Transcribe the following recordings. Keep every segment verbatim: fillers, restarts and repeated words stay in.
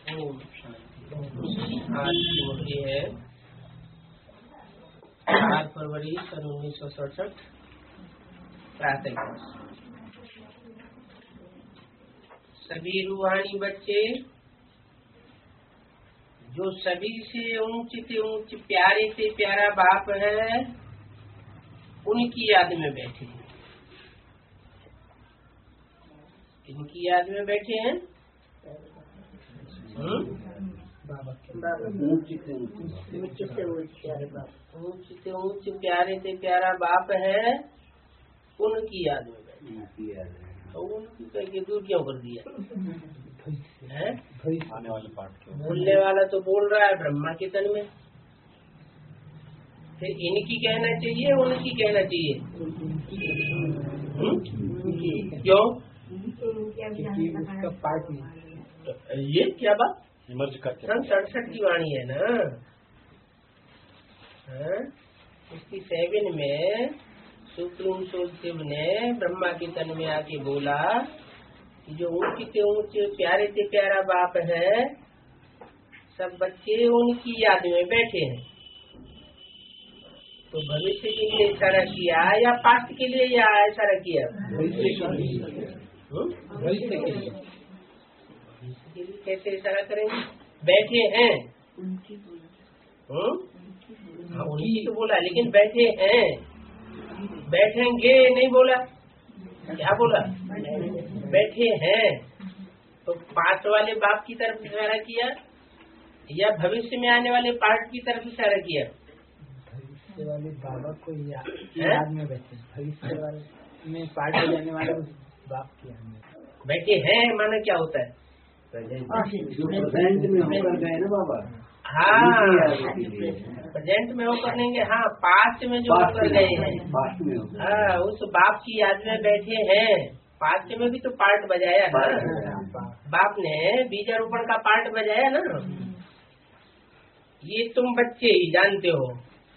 ओम शांति। आज की मुरली है चार फरवरी सन उन्नीस सौ सड़सठ प्रातः। सभी रूहानी बच्चे जो सभी से ऊंच से ऊंच प्यारे से प्यारा बाप है, उनकी याद में बैठे हैं। इनकी याद में बैठे हैं। ऊंच से ऊंच प्यारे से प्यारा बाप है, उनकी याद में बैठे। तो उनकी करके दूर क्यों कर दिया है? आने वाले पाठ बोलने वाला तो बोल रहा है ब्रह्मा के तन में, फिर इनकी कहना चाहिए उनकी कहना चाहिए? क्यों? उसका पाठ नहीं। ये क्या बात? सन सड़सठ की वाणी है ना। उसकी सेवन में सुप्रीम सोल शिव ने ब्रह्मा के तन में आके बोला कि जो ऊंच से ऊंच प्यारे से प्यारा बाप है, सब बच्चे उनकी याद में बैठे हैं। तो भविष्य के लिए इशारा किया या पास्ट के लिए या इशारा किया? भविष्य के लिए। भविष्य के लिए कैसे इशारा करेंगे? बैठे हैं। हाँ, उन्हीं तो बोला, लेकिन बैठे हैं। बैठेंगे नहीं बोला, क्या बोला? बैठे हैं। तो पास्ट वाले बाप की तरफ इशारा किया या भविष्य में आने वाले पार्ट की तरफ इशारा किया? भविष्य वाले बाबा को या, याद में बैठे, भविष्य वाले में पार्ट हो जाने वाले बाप की याद में बैठे हैं। माना क्या होता है? प्रेजेंट में होकर गए ना बाबा। हाँ, प्रेजेंट में होकर लेंगे। हाँ, पास्ट में जो होकर गए हैं, हाँ, उस बाप की याद में बैठे हैं। पास्ट में भी तो पार्ट बजाया ना बाप ने, बीजारोपण का पार्ट बजाया ना। ये तुम बच्चे ही जानते हो,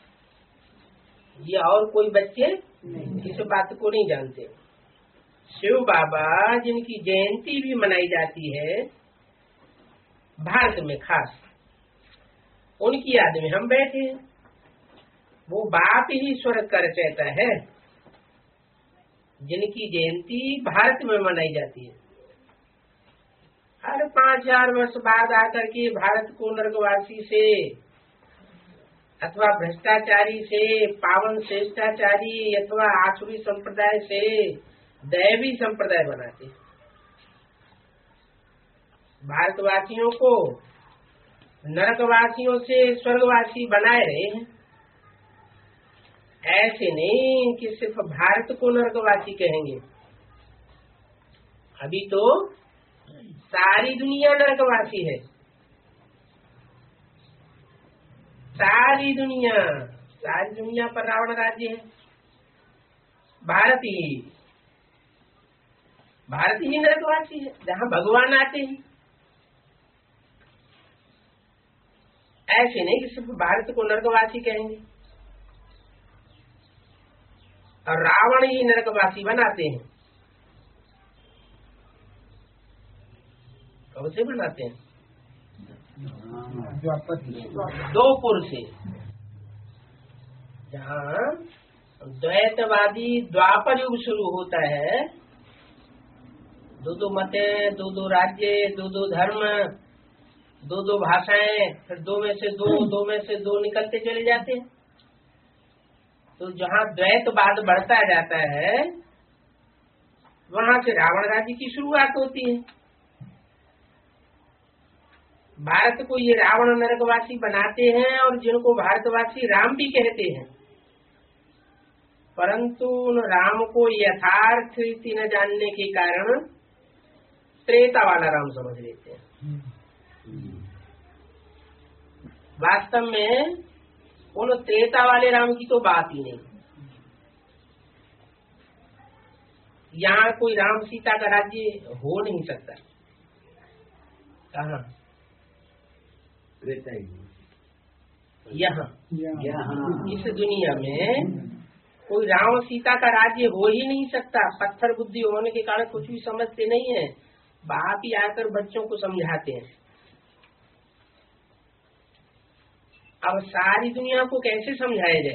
ये और कोई बच्चे इस बात को नहीं जानते। शिव बाबा जिनकी जयंती भी मनाई जाती है भारत में खास, उनकी याद में हम बैठे हैं। वो बाप ही स्वर्ग का रचयिता है, जिनकी जयंती भारत में मनाई जाती है। हर पांच हजार वर्ष बाद आकर के भारत को नरकवासी से अथवा भ्रष्टाचारी से, पावन श्रेष्ठाचारी अथवा आसुरी संप्रदाय से दैवी संप्रदाय बनाते। भारतवासियों को नरकवासियों से स्वर्गवासी बनाए रहे हैं। ऐसे नहीं कि सिर्फ भारत को नरकवासी कहेंगे। अभी तो सारी दुनिया नरकवासी है। सारी दुनिया सारी दुनिया पर रावण राज्य है। भारत ही भारत ही नरकवासी है, जहाँ भगवान आते हैं। ऐसे नहीं कि सिर्फ भारत को नरकवासी कहेंगे और रावण ही नरकवासी बनाते हैं। कब से बनाते हैं? दो पुर से। जहाँ द्वैतवादी द्वापर युग शुरू होता है, दो दो मतें, दो दो राज्य, दो दो धर्म, दो दो भाषाएं, फिर दो में से दो, दो में से दो निकलते चले जाते हैं। तो जहाँ द्वैतवाद बढ़ता जाता है, वहाँ से रावण राज्य की शुरुआत होती है। भारत को ये रावण नरकवासी बनाते हैं और जिनको भारतवासी राम भी कहते हैं, परंतु उन राम को यथार्थ रीति न जानने के कारण त्रेता वाला राम समझ लेते हैं। वास्तव में उन त्रेता वाले राम की तो बात ही नहीं। यहाँ कोई राम सीता का राज्य हो नहीं सकता। कहाँ? यहाँ इस दुनिया में कोई राम सीता का राज्य हो ही नहीं सकता। पत्थर बुद्धि होने के कारण कुछ भी समझते नहीं है। बाप ही आकर बच्चों को समझाते हैं। अब सारी दुनिया को कैसे समझाया जाए?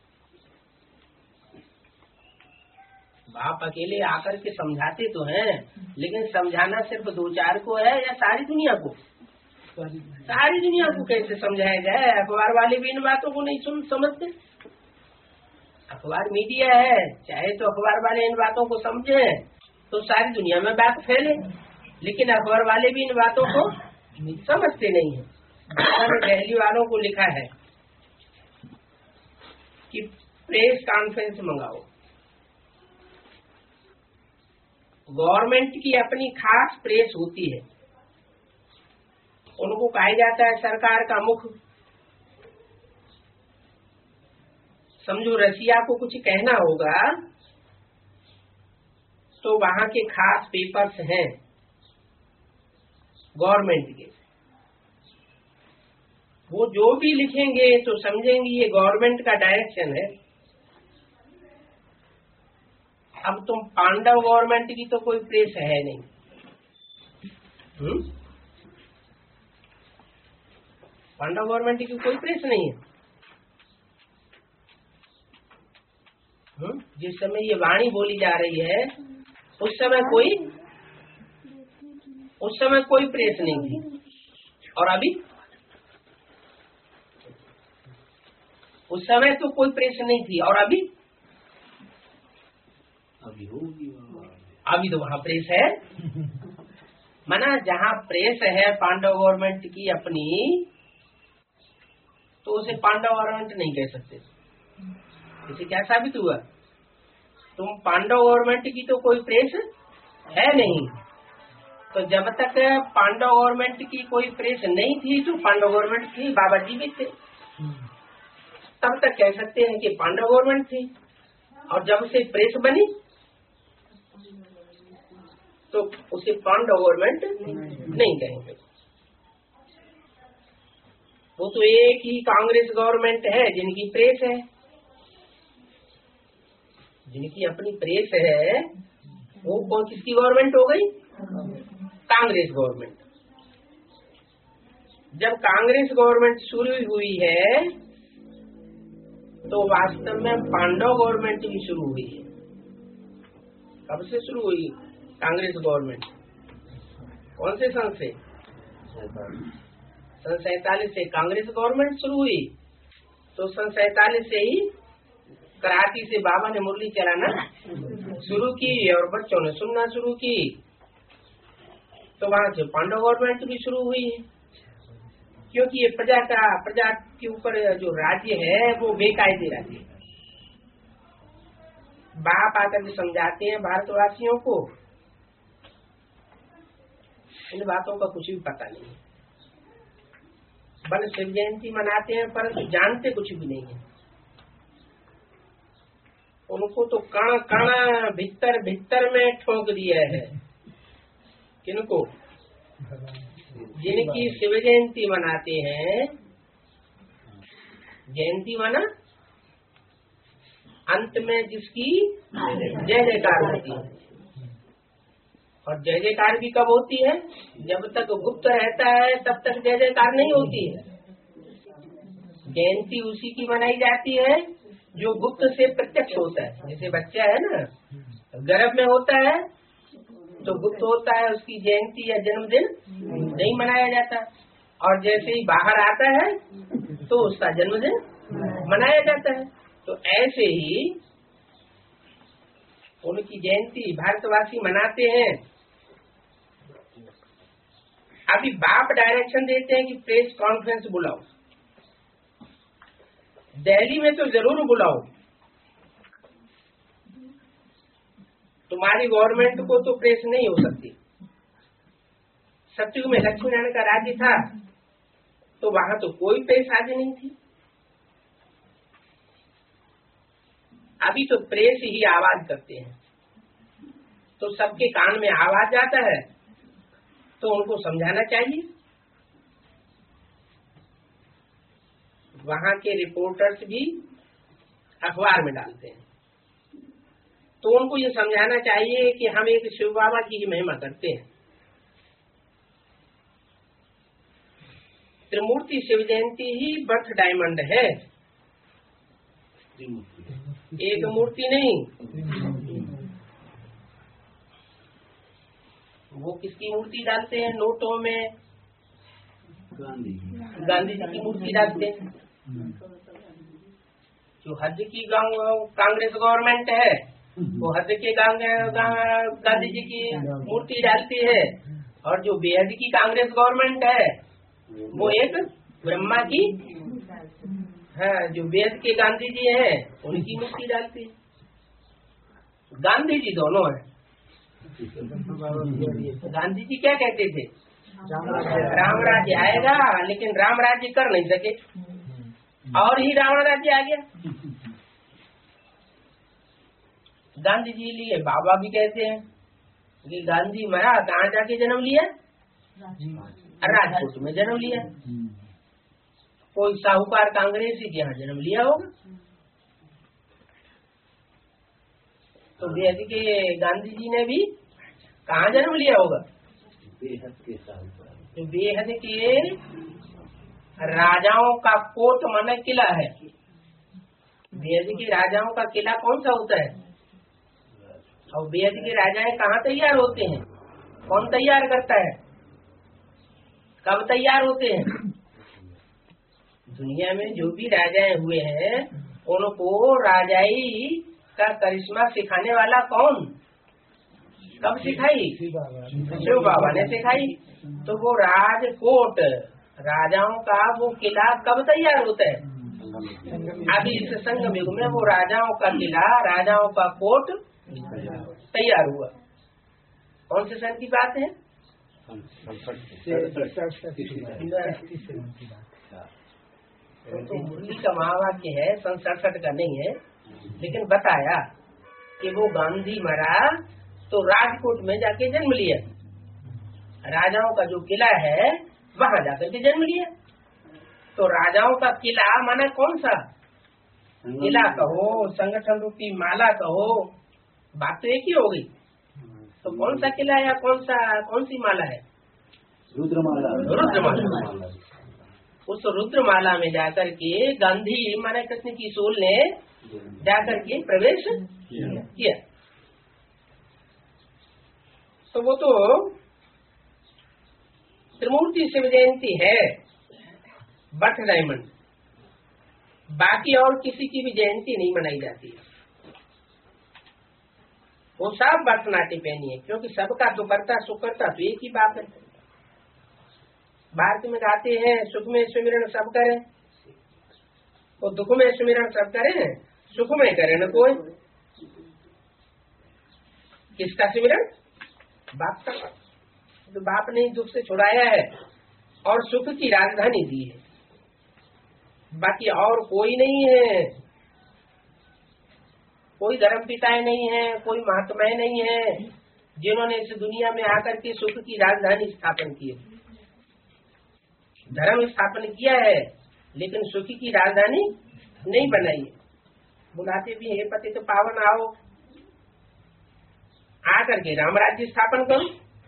बाप अकेले आकर के समझाते तो हैं, लेकिन समझाना सिर्फ दो चार को है या सारी दुनिया को? सारी दुनिया को कैसे समझाया जाए? अखबार वाले भी इन बातों को नहीं सुन समझते। अखबार मीडिया है, चाहे तो अखबार वाले इन बातों को समझे तो सारी दुनिया में बात फैले, लेकिन अखबार वाले भी इन बातों को समझते नहीं है। दिल्ली वालों को लिखा है कि प्रेस कॉन्फ्रेंस मंगाओ। गवर्नमेंट की अपनी खास प्रेस होती है, उनको कहा जाता है सरकार का मुख। समझो रसिया को कुछ कहना होगा तो वहां के खास पेपर्स हैं गवर्नमेंट के, वो जो भी लिखेंगे तो समझेंगे ये गवर्नमेंट का डायरेक्शन है। अब तुम पांडव गवर्नमेंट की तो कोई प्रेस है नहीं, हुँ? पांडव गवर्नमेंट की कोई प्रेस नहीं है। हुँ? जिस समय ये वाणी बोली जा रही है उस समय कोई उस समय कोई प्रेस नहीं थी, और अभी उस समय तो कोई प्रेस नहीं थी, और अभी अभी होगी, अभी तो वहाँ प्रेस है। मना जहाँ प्रेस है पांडव गवर्नमेंट की अपनी, तो उसे पांडव गवर्नमेंट नहीं कह सकते। इसे क्या साबित हुआ? तुम पांडव गवर्नमेंट की तो कोई प्रेस है नहीं, तो जब तक पांडव गवर्नमेंट की कोई प्रेस नहीं थी तो पांडव गवर्नमेंट थी, बाबा जी भी थे, तब तक कह सकते हैं कि पांडव गवर्नमेंट थी। और जब से प्रेस बनी तो उसे पांडव गवर्नमेंट नहीं कहेंगे। वो तो एक ही कांग्रेस गवर्नमेंट है जिनकी प्रेस है, जिनकी अपनी प्रेस है। वो कौन किसकी गवर्नमेंट हो गई? कांग्रेस गवर्नमेंट। जब कांग्रेस गवर्नमेंट शुरू हुई है तो वास्तव में पांडव गवर्नमेंट भी शुरू हुई है। कब से शुरू हुई कांग्रेस गवर्नमेंट? कौन से सन से? सन सैतालीस से कांग्रेस गवर्नमेंट शुरू हुई, तो सन सैतालीस से ही कराची से बाबा ने मुरली चलाना शुरू की और बच्चों ने सुनना शुरू की, तो वहाँ से पांडव गवर्नमेंट भी शुरू हुई है। क्योंकि ये प्रजा का प्रजा के ऊपर जो राज्य है वो बेकायदे राज्य है। बाप आकर के समझाते हैं भारतवासियों को, इन बातों का कुछ भी पता नहीं है। बल शिव जयंती मनाते हैं परंतु जानते कुछ भी नहीं है। उनको तो कण कण भीतर भीतर में ठोक दिया है। किनको? जिनकी शिव जयंती मनाते हैं। जयंती माना अंत में जिसकी जय जयकार होती है, और जय जयकार भी कब होती है? जब तक गुप्त रहता है तब तक जय जयकार नहीं होती है। जयंती उसी की मनाई जाती है जो गुप्त से प्रत्यक्ष होता है। जैसे बच्चा है ना, गर्भ में होता है तो गुप्त होता है, उसकी जयंती या जन्मदिन नहीं मनाया जाता, और जैसे ही बाहर आता है तो उसका जन्मदिन मनाया जाता है। तो ऐसे ही उनकी जयंती भारतवासी मनाते हैं। अभी बाप डायरेक्शन देते हैं कि प्रेस कॉन्फ्रेंस बुलाओ, दिल्ली में तो जरूर बुलाओ। तुम्हारी गवर्नमेंट को तो प्रेस नहीं हो सकती। सतयुग में लक्ष्मी नारायण का राज्य था तो वहां तो कोई प्रेस आदि नहीं थी। अभी तो प्रेस ही आवाज करते हैं, तो सबके कान में आवाज जाता है, तो उनको समझाना चाहिए। वहां के रिपोर्टर्स भी अखबार में डालते हैं, तो उनको ये समझाना चाहिए कि हम एक शिव बाबा की महिमा करते हैं। त्रिमूर्ति शिव जयंती ही बर्थ डायमंड है, एक मूर्ति नहीं। वो किसकी मूर्ति डालते हैं नोटों में? गांधी गांधी जी की मूर्ति डालते हैं। जो हद की कांग्रेस गवर्नमेंट है वो हद के गांधी जी की मूर्ति डालती है, और जो बेहद की कांग्रेस गवर्नमेंट है वो एक ब्रह्मा की, हाँ, जो बेहद के गांधी जी हैं उनकी मूर्ति डालती है। गांधी जी दोनों हैं। गांधी जी क्या कहते थे? राम राज्य आएगा, लेकिन राम राज्य कर नहीं सके और ही रावण राज्य आ गया। गांधी जी लिए बाबा भी कहते हैं कि गांधी मरा कहाँ जाके जन्म लिया? राजकोट में जन्म लिया। कोई साहूकार कांग्रेसी के यहाँ जन्म लिया होगा। तो बेहद के गांधी जी ने भी कहाँ जन्म लिया होगा? बेहद के साहूकार। तो बेहद के राजाओं का कोट माना किला है। बेहद के राजाओं का किला कौन सा होता है? और बेहद के राजाएं कहाँ तैयार होते हैं? कौन तैयार करता है? कब तैयार होते हैं? दुनिया में जो भी राजाएं हुए हैं उनको राजाई का करिश्मा सिखाने वाला कौन? कब सिखाई? शिव बाबा ने सिखाई। तो वो राजकोट, राजाओं का वो किला कब तैयार होता है? अभी इस संगम युग में वो राजाओं का किला, राजाओं का कोट तैयार हुआ। कौन से सन की बात है? तो मुरली का महावाक्य है, सन सड़सठ का नहीं है, लेकिन बताया कि वो गांधी मरा तो राजकोट में जाके जन्म लिया। राजाओं का जो किला है वहाँ जाकर के जन्म लिया। तो राजाओं का किला माना कौन सा? किला कहो, संगठन रूपी माला कहो, बात तो एक ही हो गई। तो कौन सा किला या कौन सा कौन सी माला है? रुद्रमाला। रुद्रमाला। उस रुद्रमाला में जाकर के गांधी माना कृष्ण की सोल ने जाकर के प्रवेश किया। तो वो तो त्रिमूर्ति शिव जयंती है, बर्थ डायमंड। बाकी और किसी की भी जयंती नहीं मनाई जाती है। वो सब बर्थ नाटी पहनी है, क्योंकि सबका दुखरता सुखरता तो एक ही बात है। भारत में गाते हैं सुख में सुमिरन सब करें, वो दुख में सुमिरन सब करें, सुख में करे न कोई। किसका सुमिरन? बाप का। तो बाप ने दुख से छुड़ाया है और सुख की राजधानी दी है, बाकी और कोई नहीं है। कोई धर्म पिताएं नहीं है, कोई महात्माएं नहीं है जिन्होंने इस दुनिया में आकर के सुख की राजधानी स्थापन की है। धर्म स्थापन किया है लेकिन सुख की राजधानी नहीं बनाई है। बुलाते भी है पति तो पावन आओ, आकर के राम राज्य स्थापन करो।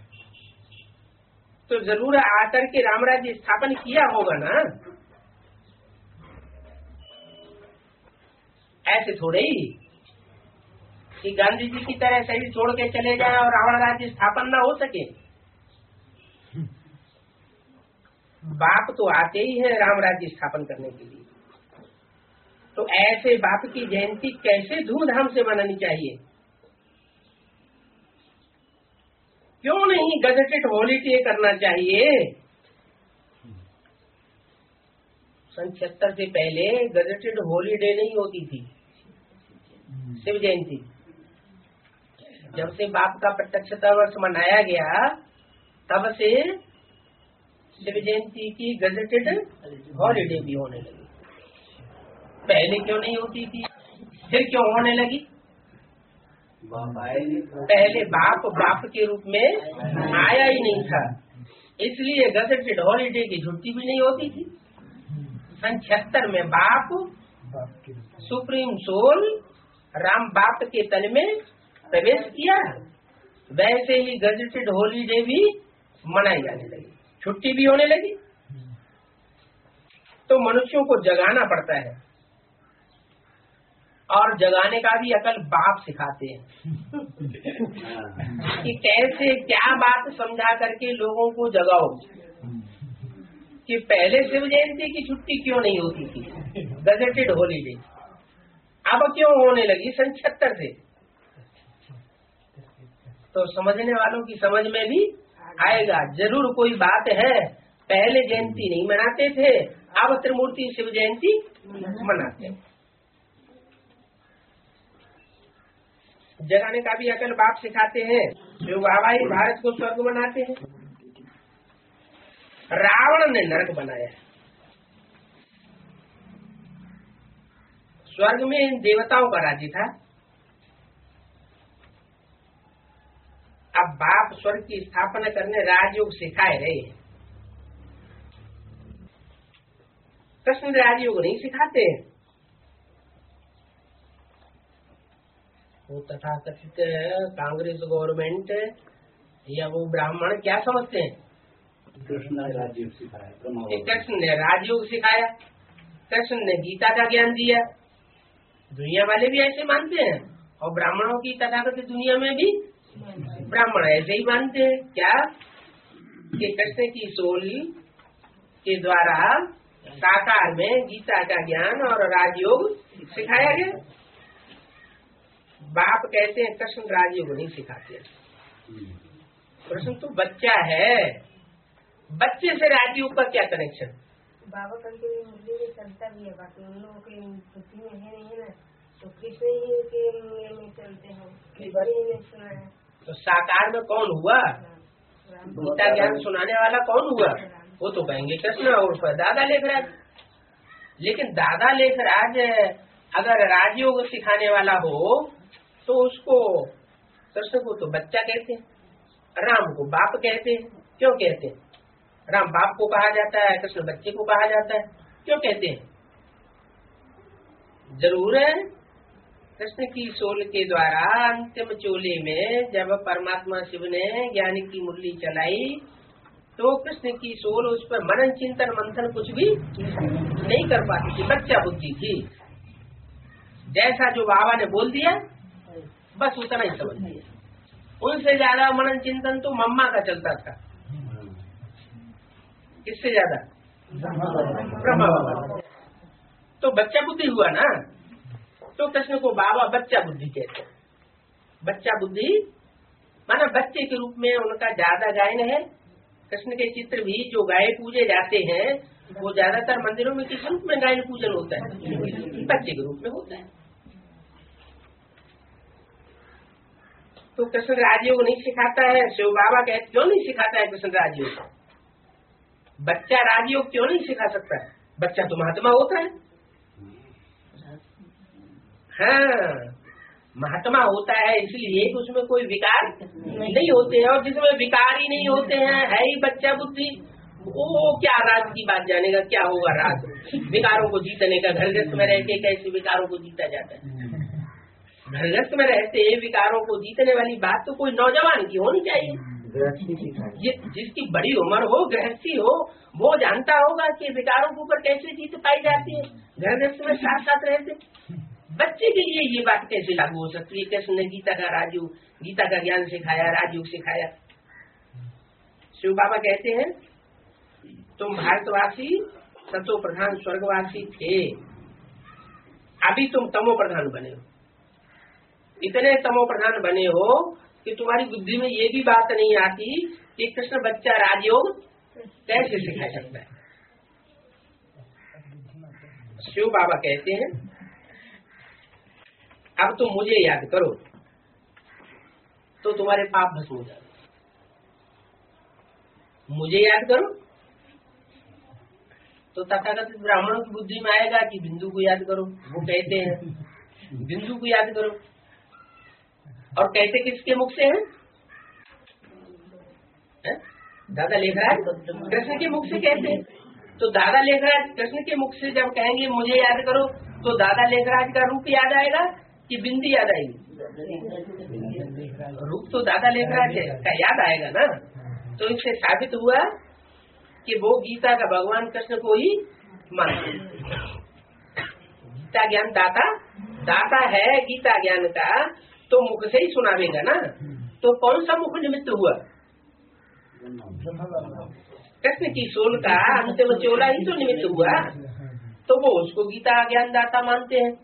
तो जरूर आकर के राम राज्य स्थापन किया होगा ना, ऐसे थोड़े ही कि गांधी जी की तरह शरीर छोड़ के चले जाए और रावण राज्य स्थापन ना हो सके। बाप तो आते ही है राम राज्य स्थापन करने के लिए। तो ऐसे बाप की जयंती कैसे धूमधाम से मनानी चाहिए? क्यों नहीं गजेटेड हॉलीडे करना चाहिए? सन छिहत्तर से पहले गजेटेड हॉलीडे नहीं होती थी शिव जयंती। जब से बाप का प्रत्यक्षता वर्ष मनाया गया तब से शिव जयंती की गजेटेड हॉलीडे भी होने लगी। पहले क्यों नहीं होती थी, फिर क्यों होने लगी? पहले बाप बाप के रूप में आया ही नहीं था, इसलिए गजेटेड हॉलीडे की छुट्टी भी नहीं होती थी। सन छिहत्तर में बाप सुप्रीम सोल राम बाप के तन में प्रवेश किया, वैसे ही गजेटेड हॉलीडे भी मनाई जाने लगी, छुट्टी भी होने लगी। तो मनुष्यों को जगाना पड़ता है, और जगाने का भी अकल बाप सिखाते हैं कि कैसे क्या बात समझा करके लोगों को जगाओ। कि पहले शिव जयंती की छुट्टी क्यों नहीं होती थी, गजेटेड हॉलीडे, अब क्यों होने लगी सन छिहत्तर से। तो समझने वालों की समझ में भी आएगा, जरूर कोई बात है। पहले जयंती नहीं मनाते थे, अब त्रिमूर्ति शिव जयंती मनाते हैं। जगाने का भी अकल बाप सिखाते हैं। जो बाबा ही भारत को स्वर्ग बनाते हैं। रावण ने नरक बनाया, स्वर्ग में इन देवताओं का राज्य था। अब बाप स्वर्ग की स्थापना करने राजयोग सिखाए रहे हैं। कृष्ण राजयोग नहीं सिखाते। वो तथाकथित कांग्रेस गवर्नमेंट या वो ब्राह्मण क्या समझते हैं, कृष्ण ने राजयोग सिखाया, कृष्ण ने राजयोग सिखाया, कृष्ण ने गीता का ज्ञान दिया। दुनिया वाले भी ऐसे मानते हैं, और ब्राह्मणों की तथाकथित दुनिया में भी ब्राह्मण ऐसे ही मानते हैं। क्या कि कृष्ण की सोल के द्वारा साकार में गीता का ज्ञान और राजयोग सिखाया गया। बाप कहते हैं कृष्ण राजयोग नहीं सिखाते। कृष्ण तो बच्चा है, बच्चे से राजयोग का क्या कनेक्शन। बाबा कभी मुरली में चलता भी है, बाकी उन लोगों की बुद्धि में है नहीं है ना, तो कृष्ण ही के मुरली में चलते हैं, नहीं सुना है। तो साकार में कौन हुआ, गीता ज्ञान सुनाने वाला कौन हुआ, वो तो कहेंगे कृष्ण और दादा लेखराज। लेकिन दादा लेखराज अगर राजयोग सिखाने वाला हो तो उसको, कृष्ण को तो बच्चा कहते हैं, राम को बाप कहते हैं। क्यों कहते हैं, राम बाप को कहा जाता है, कृष्ण बच्चे को कहा जाता है, क्यों कहते हैं। जरूर है कृष्ण की सोल के द्वारा अंतिम चोले में जब परमात्मा शिव ने ज्ञान की मुरली चलाई, तो कृष्ण की सोल उस पर मनन चिंतन मंथन कुछ भी नहीं कर पाती थी, बच्चा बुद्धि थी। जैसा जो बाबा ने बोल दिया बस उतना ही समझ लिया। उनसे ज्यादा मनन चिंतन तो मम्मा का चलता था। किससे ज्यादा, ब्रह्मा बाबा। तो बच्चा बुद्धि हुआ ना, तो कृष्ण को बाबा बच्चा बुद्धि कहते हैं। बच्चा बुद्धि माना बच्चे के रूप में उनका ज्यादा गायन है। कृष्ण के चित्र भी जो गाय पूजे जाते हैं वो ज्यादातर मंदिरों में किस रूप में गायन पूजन होता है, बच्चे के रूप में होता है। तो कृष्ण राजयोग नहीं सिखाता है। शिव बाबा कहते क्यों नहीं सिखाता है कृष्ण राजयोग। बच्चा राजयोग क्यों नहीं सिखा सकता है, बच्चा तो महात्मा होता है। हाँ, महात्मा होता है इसलिए कि उसमें कोई विकार नहीं होते हैं, और जिसमें विकार ही नहीं होते हैं है ही बच्चा बुद्धि, वो क्या राज की बात जानेगा, क्या होगा राज। विकारों को जीतने का, घर गृहस्थ में रहते कैसे विकारों को जीता जाता है। घर गृहस्थ में रहते विकारों को जीतने वाली बात तो कोई नौजवान की होनी चाहिए। जिसकी बड़ी उम्र हो, गृहस्थी हो, वो जानता होगा कि विकारों के ऊपर कैसे जीत पाई जाती है। घर गृहस्थ में साथ साथ रहते बच्चे के लिए ये बात कैसे लागू हो सकती है। कृष्ण ने गीता का राजयोग, गीता का ज्ञान सिखाया, राजयोग सिखाया। शिव बाबा कहते हैं तुम भारतवासी सतो प्रधान स्वर्गवासी थे, अभी तुम तमो प्रधान बने हो। इतने तमो प्रधान बने हो कि तुम्हारी बुद्धि में ये भी बात नहीं आती कि कृष्ण बच्चा राजयोग कैसे सिखा सकता है। शिव बाबा कहते हैं अब तुम मुझे याद करो तो तुम्हारे पाप भस्म हो जाए। मुझे याद करो तो तथाकथित ब्राह्मणों की बुद्धि में आएगा कि बिंदु को याद करो। वो कहते हैं बिंदु को याद करो, और कहते किसके मुख से है, है? दादा लेखराज कृष्ण के मुख से कहते हैं। तो दादा लेखराज कृष्ण के मुख से जब कहेंगे मुझे याद करो, तो दादा लेखराज का रूप याद आएगा कि बिंदी याद आएगी। रूप तो दादा लेखराज का याद आएगा ना। तो इससे साबित हुआ कि वो गीता का भगवान कृष्ण को ही मानते हैं। गीता ज्ञान दाता दाता है गीता ज्ञान का, तो मुख से ही सुनावेगा ना। तो कौन सा मुख निमित्त हुआ? कृष्ण की सोल का अंतिम चोला ही तो निमित्त हुआ, तो वो उसको गीता ज्ञान दाता मानते हैं।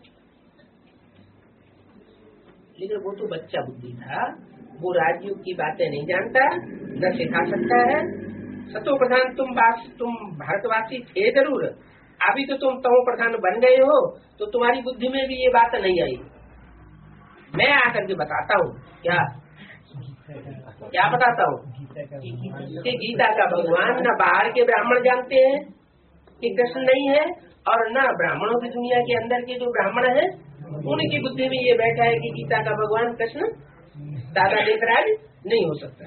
लेकिन वो तो बच्चा बुद्धि था, वो राजयोग की बातें नहीं जानता, न सिखा सकता है। सतो प्रधान तुम बात तुम भारतवासी थे जरूर, अभी तो तुम तमो प्रधान बन गए हो, तो तुम्हारी बुद्धि में भी ये बात नहीं आई। मैं आकर के बताता हूँ, क्या क्या बताता हूँ कि गीता का भगवान न बाहर के ब्राह्मण जानते हैं कि कृष्ण नहीं है, और न ब्राह्मणों की दुनिया के अंदर के जो ब्राह्मण हैं उनकी बुद्धि में ये बैठा है कि गीता का भगवान कृष्ण दादा लेकर नहीं हो सकता।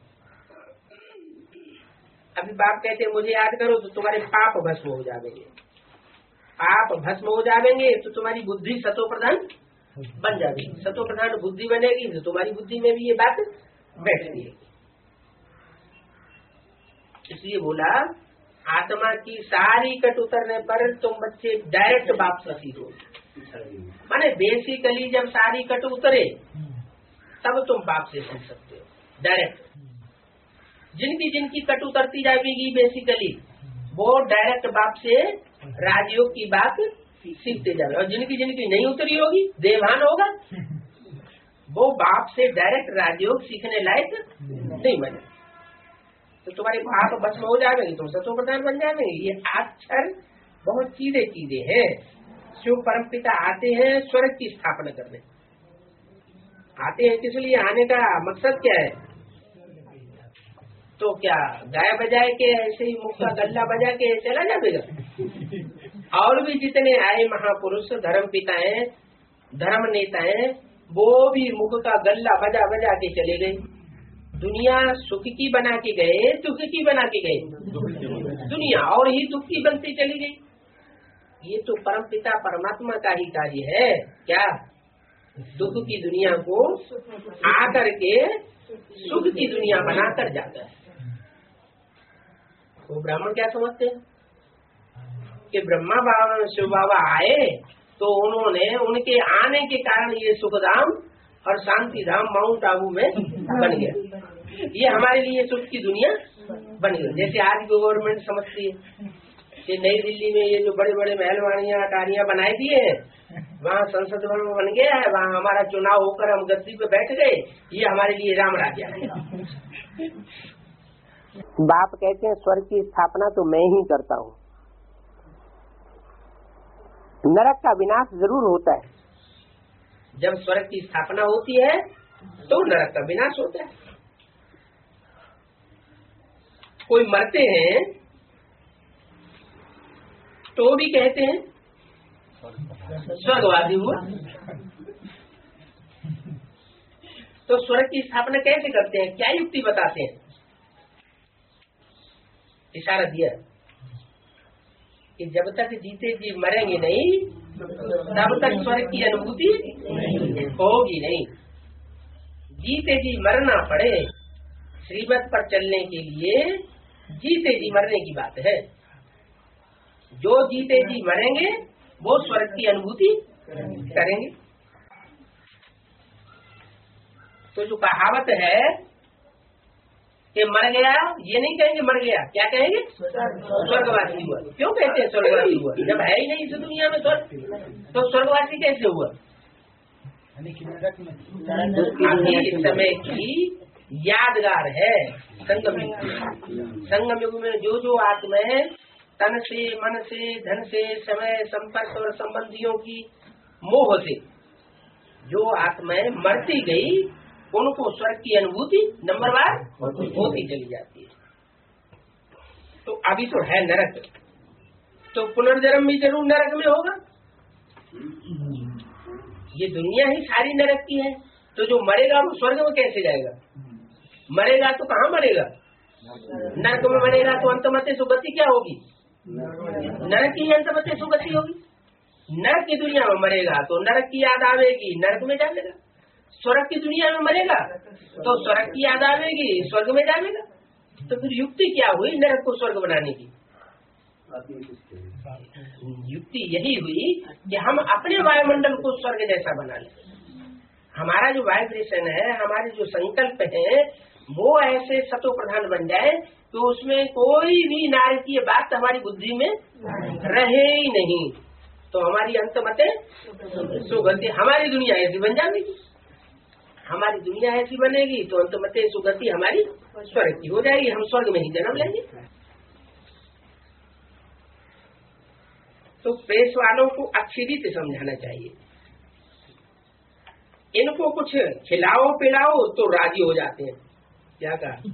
अभी बाप कहते हैं मुझे याद करो, तो तुम्हारे पाप भस्म हो जाएंगे। पाप भस्म हो जाएंगे तो तुम्हारी बुद्धि सतो प्रधान बन जाएगी। सतो प्रधान बुद्धि बनेगी तो तुम्हारी बुद्धि में भी ये बात बैठती है। इसलिए बोला आत्मा की सारी कट उतरने पर तुम बच्चे डायरेक्ट बाप से सीखो। माने बेसिकली जब सारी कट उतरे तब तुम बाप से सीख सकते हो डायरेक्ट। जिनकी जिनकी कट उतरती जाएगी बेसिकली, वो डायरेक्ट बाप से राजयोग की बात सीखते जाए। और जिनकी जिनकी नहीं उतरी होगी, देवान होगा, वो बाप से डायरेक्ट राजयोग सीखने लायक नहीं बने। तो तुम्हारे पाप भस्म हो जाएंगे, तुम सतो प्रधान बन जाएंगे। ये अक्षर बहुत सीधे चीजें हैं। शिव परम पिता आते हैं स्वर्ग की स्थापना करने। आते हैं किस लिए? आने का मकसद क्या है? तो क्या गाय बजाए के ऐसे ही मुख का गल्ला बजा के चला जाएगा? और भी जितने आए महापुरुष धर्म पिता हैं, धर्म नेता हैं, वो भी मुख का गल्ला बजा बजा के चले गए। दुनिया सुख की बना के गए, दुख की बना के गए, दुनिया और ही दुख की बनती चली गई। ये तो परम पिता परमात्मा का ही कार्य है। क्या दुख की दुनिया को आकर के सुख की दुनिया बनाकर जाता है। वो ब्राह्मण क्या समझते हैं कि ब्रह्मा बाबा शिव बाबा आए तो उन्होंने उनके आने के कारण ये सुखधाम और शांति धाम माउंट आबू में बन गया। ये हमारे लिए सुख की दुनिया बन गई। जैसे आज गवर्नमेंट समझती है कि नई दिल्ली में ये जो बड़े बड़े महलवानियां अटारियां बनाई दिए हैं, वहाँ संसद भवन बन गया है, वहाँ हमारा चुनाव होकर हम गद्दी पे बैठ गए, ये हमारे लिए राम राज्य है। बाप कहते हैं स्वर्ग की स्थापना तो मैं ही करता हूँ। नरक का विनाश जरूर होता है। जब स्वर्ग की स्थापना होती है तो नरक का विनाश होता है। कोई मरते हैं तो भी कहते हैं स्वर्गवासी हुआ। तो स्वर्ग की स्थापना कैसे करते हैं? क्या युक्ति बताते हैं? इशारा दिया कि जब तक जीते जी मरेंगे नहीं, तब तक स्वर्ग की अनुभूति होगी नहीं। जीते जी मरना पड़े, श्रीमत पर चलने के लिए जीते जी मरने की बात है। जो जीते जी मरेंगे वो स्वर्ग की अनुभूति करेंगे। तो जो कहावत है कि मर गया, ये नहीं कहेंगे मर गया, क्या कहेंगे? स्वर्गवासी हुआ। क्यों कहते हैं स्वर्गवासी हुआ? जब है ही नहीं इस दुनिया में स्वर्ग, तो स्वर्गवासी कैसे हुआ? अभी इस समय की यादगार है संगम युग। संगम युग में जो जो आत्माएं तन से, मन से, धन से, समय, संपर्क और संबंधियों की मोह से जो आत्माएं मरती गई, उनको स्वर्ग की अनुभूति नंबर वार होती चली जाती है। तो अभी तो है नरक, तो पुनर्जन्म भी जरूर नरक में होगा। ये दुनिया ही सारी नरक की है। तो जो मरेगा वो स्वर्ग में कैसे जाएगा? मरेगा तो कहाँ मरेगा? नरक में मरेगा तो अंतमते सुगति क्या होगी? नरक की अंतमते सुगति होगी। नरक की दुनिया में मरेगा तो नरक की याद आवेगी, नरक में जाएगा। स्वर्ग की दुनिया में मरेगा तो स्वर्ग की याद आवेगी, स्वर्ग में जाएगा। तो फिर युक्ति क्या हुई नरक को स्वर्ग बनाने की? युक्ति यही हुई कि हम अपने वायुमंडल को स्वर्ग जैसा बना लें। हमारा जो वाइब्रेशन है, हमारे जो संकल्प है, वो ऐसे सतो प्रधान बन जाए तो उसमें कोई भी नारकीय बात हमारी बुद्धि में रहे ही नहीं, तो हमारी अंतमते सुगति, हमारी दुनिया ऐसी बन जाएगी। हमारी दुनिया ऐसी बनेगी तो अंतमते सुगति हमारी स्वर्ग की हो जाएगी, हम स्वर्ग में ही जन्म लेंगे। तो प्रेस वालों को अच्छी रीति समझाना चाहिए। इनको कुछ खिलाओ पिलाओ तो राजी हो जाते हैं। क्या कहा?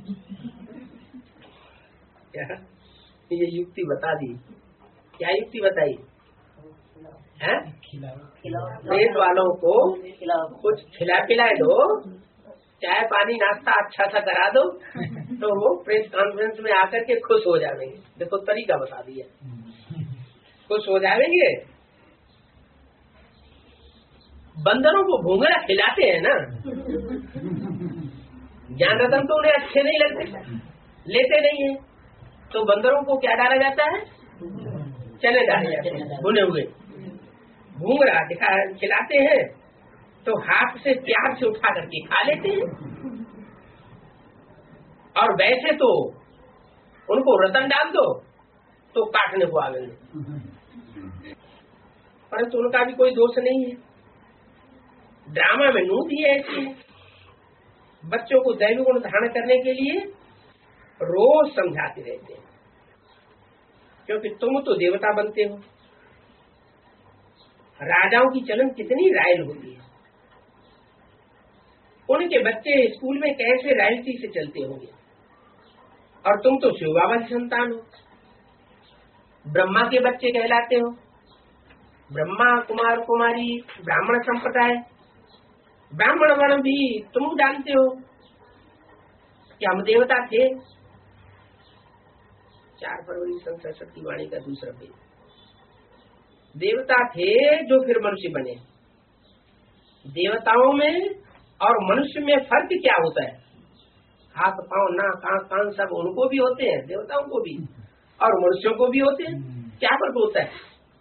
क्या ये युक्ति बता दी? क्या युक्ति बताई है? प्रेस वालों को कुछ खिला पिला दो, चाय पानी नाश्ता अच्छा सा करा दो, तो वो प्रेस कॉन्फ्रेंस में आकर के खुश हो जाएंगे। देखो तरीका बता दिया, खुश हो जाएंगे। बंदरों को भूंगरा खिलाते हैं ना, ज्ञान रतन तो उन्हें अच्छे नहीं लगते, लेते नहीं है, तो बंदरों को क्या डाला जाता है? चने डाले जाते हैं भुने हुए। भूंगरा दिखा खिलाते हैं तो हाथ से प्यार से उठा करके खा लेते हैं, और वैसे तो उनको रतन डाल दो तो काटने को आगे, परंतु उनका भी कोई दोष नहीं है। ड्रामा में नूत ही ऐसी है। बच्चों को दैवी गुण धारण करने के लिए रोज समझाते रहते हैं, क्योंकि तुम तो देवता बनते हो। राजाओं की चलन कितनी रायल होती है, उनके बच्चे स्कूल में कैसे रायल्टी से चलते होंगे, और तुम तो शिव बाबा की संतान हो, ब्रह्मा के बच्चे कहलाते हो। ब्रह्मा कुमार कुमारी ब्राह्मण संप्रदाय, ब्राह्मण वर्ण भी तुम जानते हो कि हम देवता थे। चार फरवरी सन सड़सठ की वाणी का दूसरा पेज। देवता थे जो फिर मनुष्य बने। देवताओं में और मनुष्य में फर्क क्या होता है? हाथ पांव नाक आंख कान सब उनको भी होते हैं, देवताओं को भी, और मनुष्यों को भी होते हैं। क्या फर्क होता है?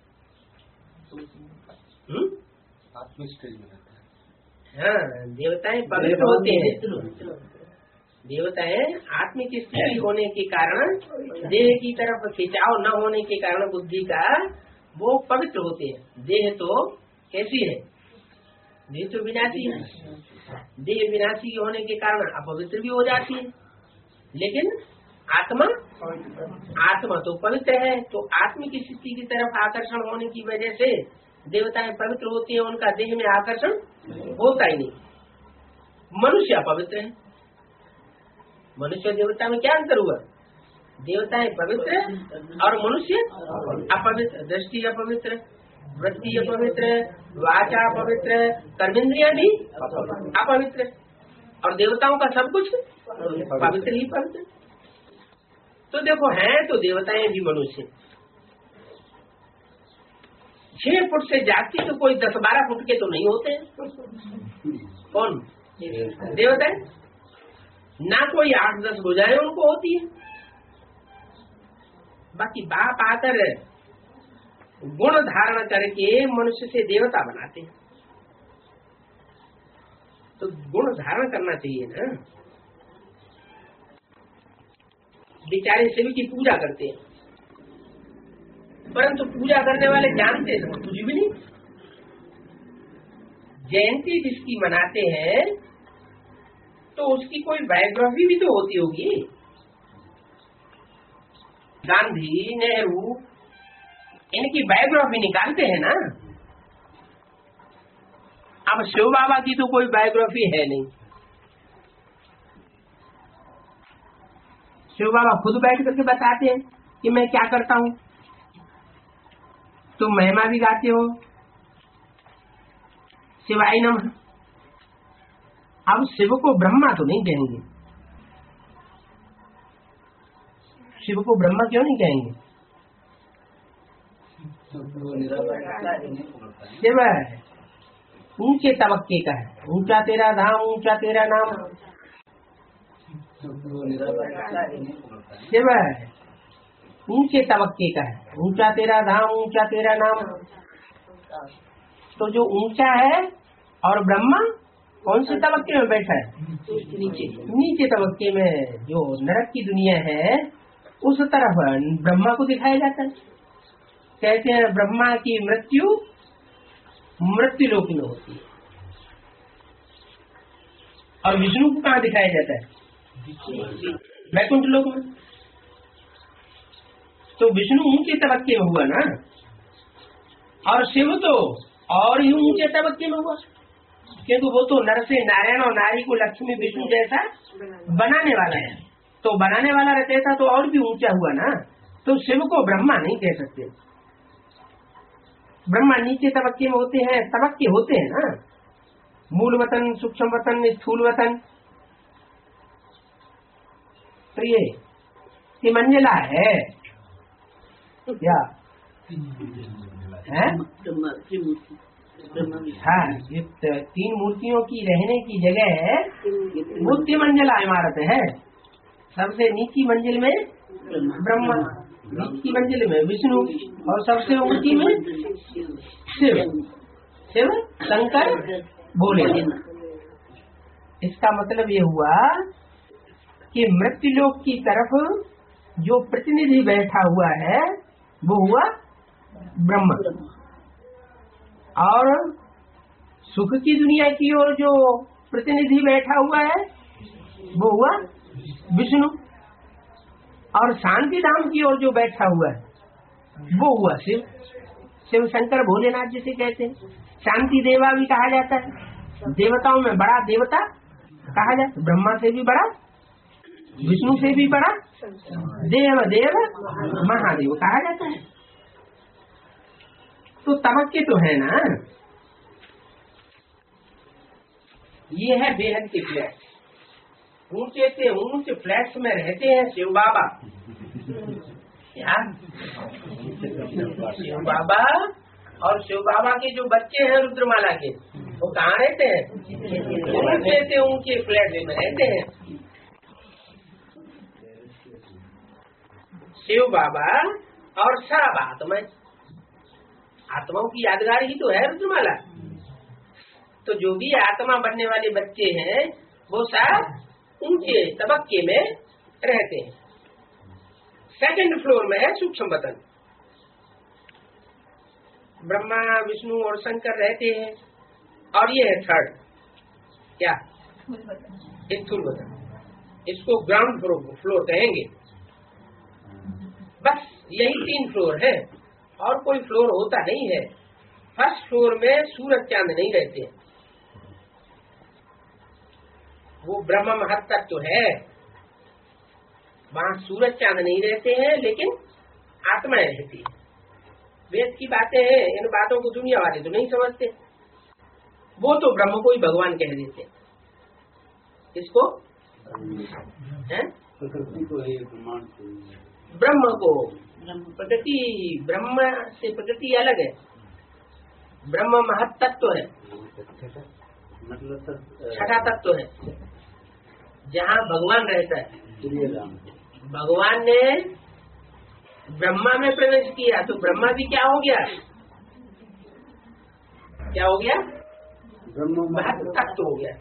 हाँ, देवताएं पवित्र होते हैं। देवताएं आत्मिक स्थिति होने के कारण, देह की तरफ खिंचाव न होने के कारण बुद्धि का, वो पवित्र होते हैं। देह तो कैसी है? देह तो विनाशी है। देह विनाशी होने के कारण अपवित्र भी हो जाती है, लेकिन आत्मा आत्मा तो पवित्र है। तो आत्मिक स्थिति की तरफ आकर्षण होने की वजह से देवताएं पवित्र होती हैं, उनका देह में आकर्षण होता ही नहीं। मनुष्य अपवित्र है। मनुष्य देवता में क्या अंतर हुआ? देवताएं पवित्र और मनुष्य अपवित्र। दृष्टि अपवित्र, वृत्ति अपवित्र, वाचा अपवित्र, कर्मेंद्रियां भी अपवित्र, और देवताओं का सब कुछ पवित्र ही पवित्र। तो देखो, हैं तो देवताएं भी मनुष्य। छह फुट से जाती तो कोई दस बारह फुट के तो नहीं होते। कौन? देवताएं। ना कोई आठ दस भुजाएं उनको होती है। बाकी बाप आकर गुण धारण करके मनुष्य से देवता बनाते हैं, तो गुण धारण करना चाहिए ना। बेचारे शिव की पूजा करते हैं, परंतु पूजा करने वाले जानते हैं कुछ भी नहीं। जयंती जिसकी मनाते हैं तो उसकी कोई बायोग्राफी भी तो होती होगी। गांधी, नेहरू, इनकी बायोग्राफी निकालते हैं ना। अब शिव बाबा की तो कोई बायोग्राफी है नहीं। शिव बाबा खुद बैठ करके बताते हैं कि मैं क्या करता हूँ। तुम महिमा भी गाते हो, शिवाय नमः। अब शिव को ब्रह्मा तो नहीं कहेंगे। शिव को ब्रह्मा क्यों नहीं कहेंगे? शिव ऊंचे तबक्के का है, ऊंचा तेरा धाम, ऊंचा तेरा नाम। शिव ऊंचे तबक्के का है। ऊंचा तेरा धाम, ऊंचा तेरा नाम। तो जो ऊंचा है और ब्रह्मा कौन से तबक्के में बैठा है? नीचे। नीचे तबक्के में जो नरक की दुनिया है उस तरफ ब्रह्मा को दिखाया जाता है। कहते हैं ब्रह्मा की मृत्यु मृत्यु लोक में होती है। और विष्णु को कहाँ दिखाया जाता है? वैकुंठ लोक में। तो विष्णु ऊंचे तबक्के में हुआ ना, और शिव तो और ही ऊंचे तबक्के में हुआ, क्योंकि वो तो नर से नारायण और नारी को लक्ष्मी विष्णु जैसा बनाने वाला है। तो बनाने वाला रहता था तो और भी ऊंचा हुआ ना। तो शिव को ब्रह्मा नहीं कह सकते। ब्रह्मा नीचे तबक्के में होते हैं, तबक्के होते हैं ना, मूल वतन, सूक्ष्म वतन, स्थूल वतन। तो ये तिमंजला है क्या है? हाँ, ये तीन मूर्तियों की रहने की जगह है, वो तिमंजला इमारत है। सबसे नीची मंजिल में ब्रह्मा, नीची मंजिल में विष्णु, और सबसे ऊंची में शिव। शिव शंकर बोले। इसका मतलब ये हुआ कि मृत्युलोक की तरफ जो प्रतिनिधि बैठा हुआ है वो हुआ ब्रह्मा, और सुख की दुनिया की ओर जो प्रतिनिधि बैठा हुआ है वो हुआ विष्णु, और शांति धाम की ओर जो बैठा हुआ है वो हुआ शिव। शिव शंकर भोलेनाथ जिसे कहते हैं। शांति देवा भी कहा जाता है। देवताओं में बड़ा देवता कहा जाता है। ब्रह्मा से भी बड़ा, विष्णु से भी बड़ा देव देव महादेव कहा जाता है। तो तबक्के तो है ना। ये है बेहद के फ्लैट। ऊंचे से ऊंचे फ्लैट्स में रहते हैं शिव बाबा। क्या शिव बाबा और शिव बाबा के जो बच्चे हैं रुद्रमाला के, वो कहाँ रहते हैं? ऊंचे से ऊंचे फ्लैट में रहते हैं। शिव बाबा और सब आत्मा, आत्माओं की यादगार ही तो है रुद्रमाला। तो जो भी आत्मा बनने वाले बच्चे हैं वो सब ऊंचे तबक्के में रहते हैं। सेकंड फ्लोर में है सूक्ष्म वतन। ब्रह्मा विष्णु और शंकर रहते हैं, और ये है थर्ड, क्या? स्थूल वतन। इसको ग्राउंड फ्लोर फ्लोर कहेंगे। बस यही तीन फ्लोर है, और कोई फ्लोर होता नहीं है। फर्स्ट फ्लोर में सूरज चांद नहीं रहते, वो ब्रह्म महत्व तो है। वहाँ सूरज चांद नहीं रहते हैं, लेकिन आत्माएं रहती है। वेद की बातें हैं, इन बातों को दुनिया वाले तो नहीं समझते। वो तो ब्रह्म को ही भगवान कह देते हैं। इसको है ब्रह्म को, प्रकृति ब्रह्म से प्रकृति अलग है। ब्रह्म महत्त्व है, मतलब छठा तत्व है, जहाँ भगवान रहता है। भगवान ने ब्रह्मा में प्रवेश किया तो ब्रह्मा भी क्या हो गया? क्या हो गया? महत्व तत्व हो गया।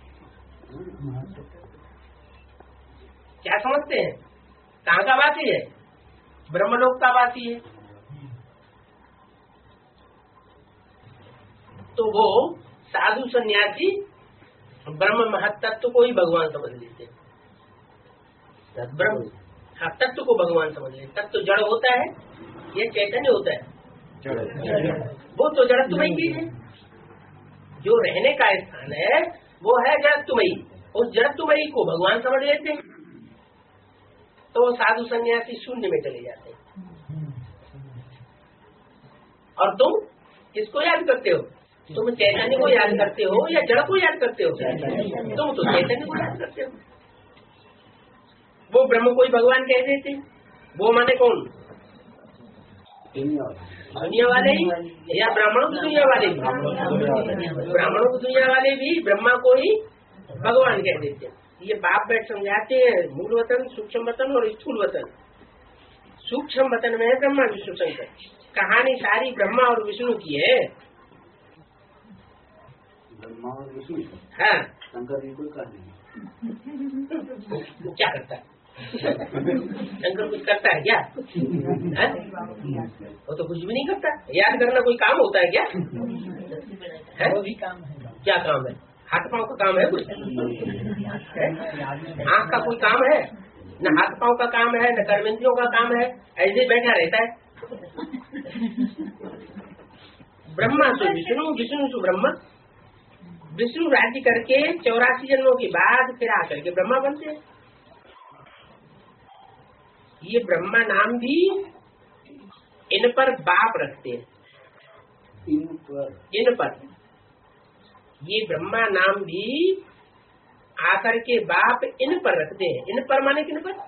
क्या समझते हैं? कहाँ का वासी है? ब्रह्मलोक का वासी है। तो वो साधु सन्यासी ब्रह्म महत्व को ही भगवान समझ लेते हैं। ब्रह्म हाँ, तत्व को भगवान समझ लेते। तत्व जड़ होता है, ये चैतन्य होता है। वो तो जड़त्वमयी चीज है। जो रहने का स्थान है वो है जड़त्वमयी। उस जड़त्वमयी को भगवान समझ लेते हैं, तो साधु सन्यासी शून्य में चले जाते हैं। और तुम किसको याद करते हो? तुम चैतन्य को याद करते हो या जड़ को याद करते हो? तुम तो चैतन्य को याद करते हो। वो ब्रह्म को ही भगवान कह देते। वो माने कौन? दुनिया वाले ही, या ब्राह्मणों की दुनिया वाले भी? ब्राह्मणों की दुनिया वाले भी ब्रह्मा को ही भगवान कह देते हैं। ये बाप बैठ समझाते हैं, मूल वतन, सूक्ष्म वतन और स्थूल वतन। सूक्ष्म वतन में है ब्रह्मा विष्णु शंकर। कहानी सारी ब्रह्मा और विष्णु की है। ब्रह्मा और विष्णु, हाँ, शंकर जी कोई कहानी वो क्या करता है? शंकर कुछ करता है क्या? है? वो तो कुछ भी नहीं करता। याद करना कोई काम होता है क्या? है? वो भी काम है। क्या काम है? हाथ पांव का काम है कुछ? आँख का कोई काम है? न हाथ पांव का काम है, न कर्मेंद्रियों का काम है, ऐसे बैठा रहता है। ब्रह्मा सु विष्णु, विष्णु सु ब्रह्मा। विष्णु राज्य करके चौरासी जन्मों के बाद फिर आकर के ब्रह्मा बनते हैं। ये ब्रह्मा नाम भी इन पर बाप रखते हैं। इन पर इन पर ये ब्रह्मा नाम भी आकर के बाप इन पर रखते हैं। इन पर माने किन पर?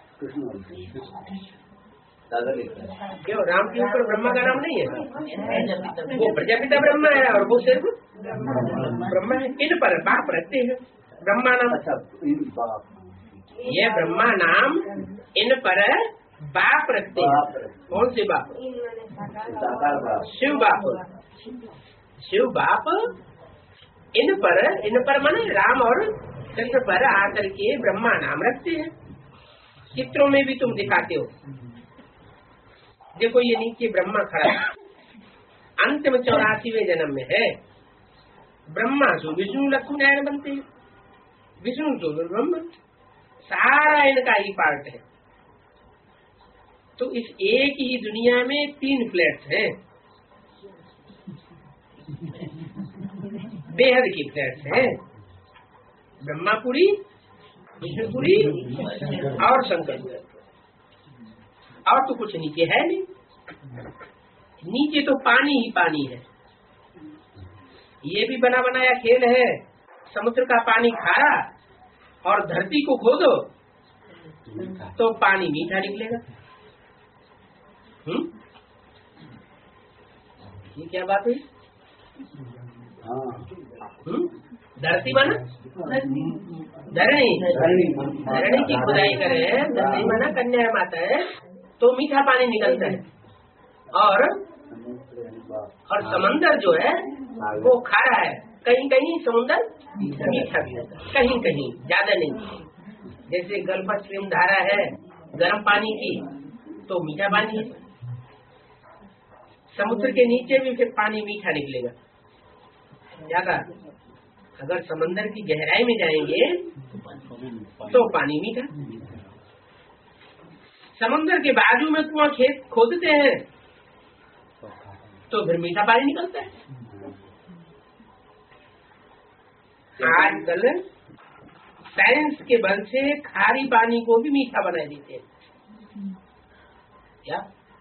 क्यों? राम के ऊपर ब्रह्मा का नाम नहीं है? वो प्रजापिता ब्रह्मा है और वो सिर्फ ब्रह्मा है। इन पर बाप रखते हैं ब्रह्मा नाम। अच्छा, इन बाप, ये ब्रह्मा नाम इन पर बाप रखते हैं। कौन से बाप? शिव बाप। शिव बाप इन पर, इन पर माने राम और कृष्ण पर आकर के ब्रह्मा नाम रखते हैं। चित्रों में भी तुम दिखाते हो। देखो ये नीचे ब्रह्मा खड़ा है, अंतिम चौरासीवें जन्म में है। ब्रह्मा सो विष्णु लक्ष्मी नारायण बनते हैं, विष्णु सो ब्रह्मा, सारा इनका ही पार्ट है। तो इस एक ही दुनिया में तीन फ्लैट्स हैं, बेहद की फ्लैट्स हैं। ब्रह्मापुरी, विष्णुपुरी और शंकरपुरी। और तो कुछ नीचे है नहीं। नीचे तो पानी ही पानी है। ये भी बना बनाया खेल है। समुद्र का पानी खारा और धरती को खोदो तो पानी मीठा निकलेगा। हम्म, ये क्या बात है? हम्म, धरती माना धरणी, धरणी की खुदाई करे, धरणी माना कन्या माता है, तो मीठा पानी निकलता है। और और समंदर जो है वो खारा है, कहीं कहीं समुद्र मीठा भी होता है, कहीं कहीं, ज्यादा नहीं। जैसे गल्फ स्ट्रीम धारा है गर्म पानी की तो मीठा पानी है, समुद्र के नीचे भी फिर पानी मीठा निकलेगा ज्यादा। अगर समंदर की गहराई में जाएंगे तो पानी मीठा। समंदर के बाजू में कुआं खेत खोदते हैं तो फिर मीठा पानी निकलता है। आजकल साइंस के बल से खारी पानी को भी मीठा बना देते हैं। क्या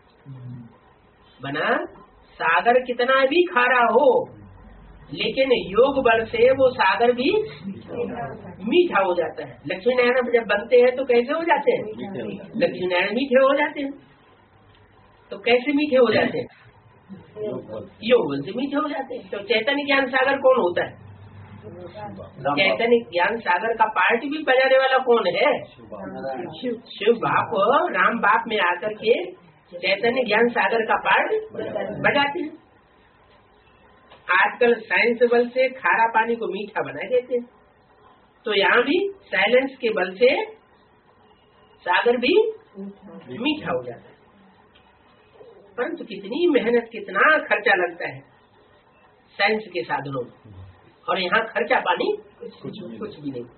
बना? सागर कितना भी खारा हो, लेकिन योग बल से वो सागर भी मीठा हो जाता है। लक्ष्मी नारायण जब बनते हैं तो कैसे हो जाते हैं? लक्ष्मी नारायण मीठे हो जाते हैं। तो कैसे मीठे हो जाते हैं? योग बल से मीठे हो जाते हैं। तो चैतन्य ज्ञान सागर कौन होता है? चैतन्य ज्ञान सागर का पार्टी भी बजाने वाला कौन है? शिव बाप, राम बाप में आकर के चैतन्य ज्ञान सागर का पार्ट बजाते हैं। आजकल साइंस बल से खारा पानी को मीठा बना देते हैं, तो यहाँ भी साइलेंस के बल से सागर भी मीठा हो जाता है। परंतु कितनी मेहनत, कितना खर्चा लगता है साइंस के साधनों में, और यहाँ खर्चा पानी कुछ कुछ भी नहीं।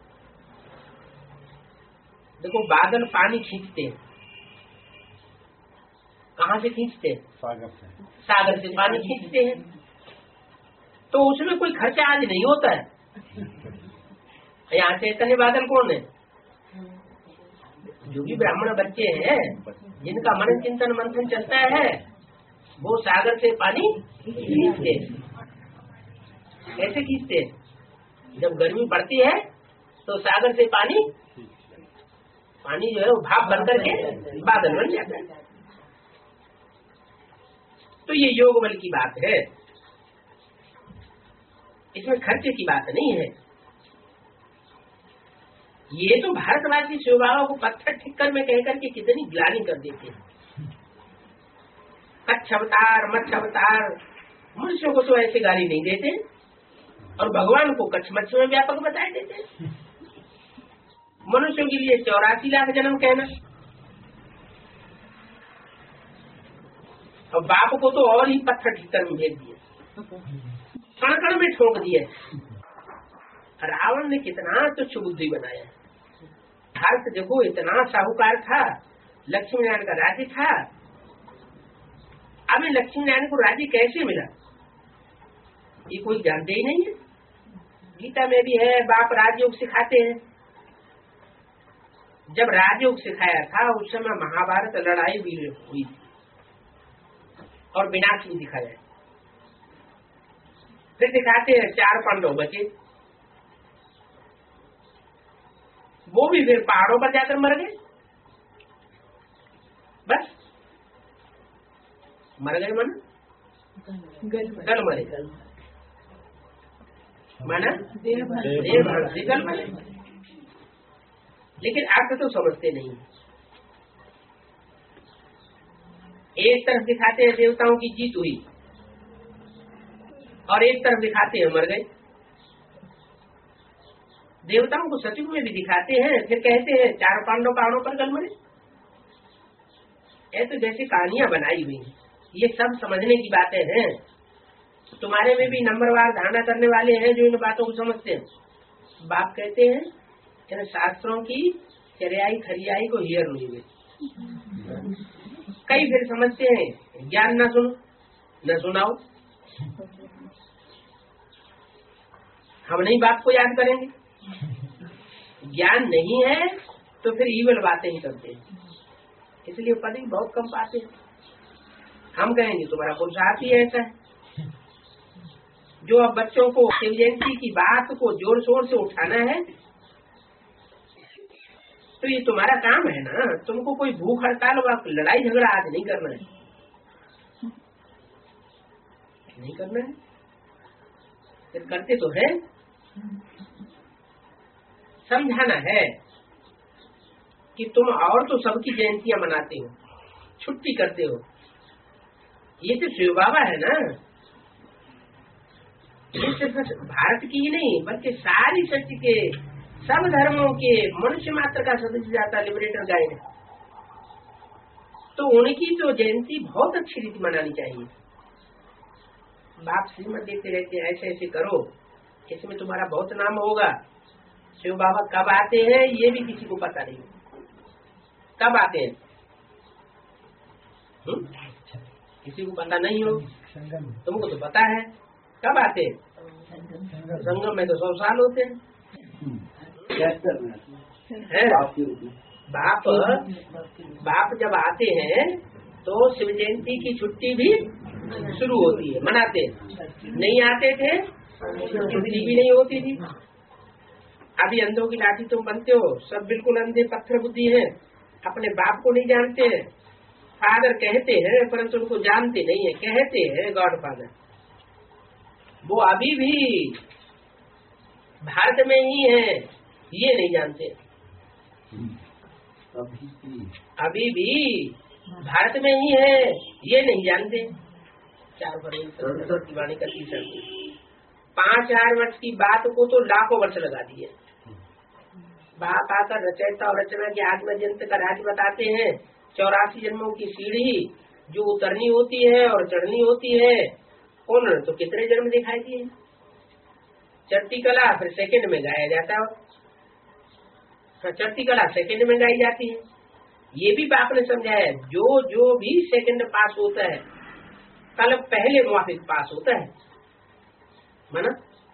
देखो बादल पानी खींचते हैं, कहाँ से खींचते हैं? सागर से। सागर से पानी खींचते हैं, तो उसमें कोई खर्चा आज नहीं होता है। यहाँ चैतन्य बादल कौन है? जो भी ब्राह्मण बच्चे हैं जिनका मनन चिंतन मंथन चलता है, वो सागर से पानी खींचते हैं। कैसे खींचते हैं? जब गर्मी पड़ती है तो सागर से पानी पानी जो है वो भाप बनकर के बादल बन जाता है। तो ये योग बल की बात है, इसमें खर्चे की बात नहीं है। ये तो भारतवासी शिव बाबा को पत्थर ठिक्कर में कहकर के कितनी ग्लानि कर देते हैं। कच्छ अवतार, मत्स्य अवतार। मनुष्यों को तो ऐसे गाली नहीं देते और भगवान को कच्छ मत्स्य में व्यापक बताए देते। मनुष्यों के लिए चौरासी लाख जन्म कहना और बाप को तो और ही पत्थर ठीकर में भेज दिए, कण कण में ठोक दिए। रावण ने कितना तुच्छ बुद्धि बनाया। भारत देखो इतना साहूकार था, लक्ष्मी नारायण का राज्य था। अब लक्ष्मी नारायण को राज्य कैसे मिला ये कोई जानते ही नहीं है। गीता में भी है, बाप राजयोग सिखाते हैं। जब राजयोग सिखाया था उस समय महाभारत लड़ाई भी हुई थी और विनाश भी दिखाया। फिर दिखाते हैं चार पांडव बचे, वो भी फिर पहाड़ों पर जाकर मर गए। बस मर गए मन गल मरे माना गल मरे। लेकिन अर्थ तो समझते नहीं। एक तरफ दिखाते हैं देवताओं की जीत हुई और एक तरफ दिखाते हैं मर गए। देवताओं को सचिव में भी दिखाते हैं, फिर कहते हैं चार पांडव पहाड़ों पर गल मरे। ऐसे जैसी कहानियां बनाई हुई हैं। ये सब समझने की बातें हैं। तुम्हारे में भी नंबरवार धारणा करने वाले हैं जो इन बातों को समझते हैं। बाप कहते हैं इन शास्त्रों की चरियाई खरियाई को हियर नहीं हुए। कई फिर समझते हैं ज्ञान न सुनो न सुनाओ, हम नहीं बाप को याद करेंगे। ज्ञान नहीं है तो फिर ईवल बातें ही करते हैं, इसलिए पद ही बहुत कम पाते हैं। हम कहेंगे तुम्हारा पुरुषार्थ ही ऐसा है। जो अब बच्चों को शिव जयंती की बात को जोर शोर से उठाना है तो ये तुम्हारा काम है ना। तुमको कोई भूख हड़ताल व लड़ाई झगड़ा आज नहीं करना है, नहीं करना है। फिर करते तो है, समझाना है कि तुम और तो सबकी जयंतियां मनाते हो, छुट्टी करते हो। ये तो शिव बाबा है ना। ये सिर्फ भारत की ही नहीं बल्कि सारी सृष्टि के सब धर्मों के मनुष्य मात्र का सदस्य जाता लिबरेटर गाइड है। तो उनकी तो जयंती बहुत अच्छी रीति मनानी चाहिए। बाप श्रीमत देते रहते हैं ऐसे ऐसे करो, इसमें तुम्हारा बहुत नाम होगा। शिव बाबा कब आते हैं ये भी किसी को पता नहीं। कब आते हैं हुँ? किसी को पता नहीं हो, तुमको तो पता है कब आते हैं। संगम में तो सौ साल होते हैं। बाप बाप जब आते हैं तो शिव जयंती की छुट्टी भी शुरू होती है, मनाते हैं। नहीं आते थे छुट्टी भी नहीं होती थी। अभी अंधों की लाठी तुम बनते हो, सब बिल्कुल अंधे पत्थर बुद्धि हैं, अपने बाप को नहीं जानते हैं। फादर कहते हैं परंतु उनको जानते नहीं है, कहते हैं गॉड फादर। वो अभी भी भारत में ही है, ये नहीं जानते। अभी भी भारत में ही है, ये नहीं जानते। चार फरवरी की वाणी का तीसरा पांच हजार वर्ष की बात को तो लाखों वर्ष लगा दिए। बाप आकर रचयिता और रचना के आत्मजंत का राज बताते हैं। चौरासी जन्मों की सीढ़ी जो उतरनी होती है और चढ़नी होती है, उन्होंने तो कितने जन्म दिखाई दिए। चढ़ती कला फिर सेकंड में गाया जाता है, चढ़ती कला सेकंड में गाई जाती है। ये भी बाप ने समझाया, जो जो भी सेकंड पास होता है कल पहले मुआफिक पास होता है। माना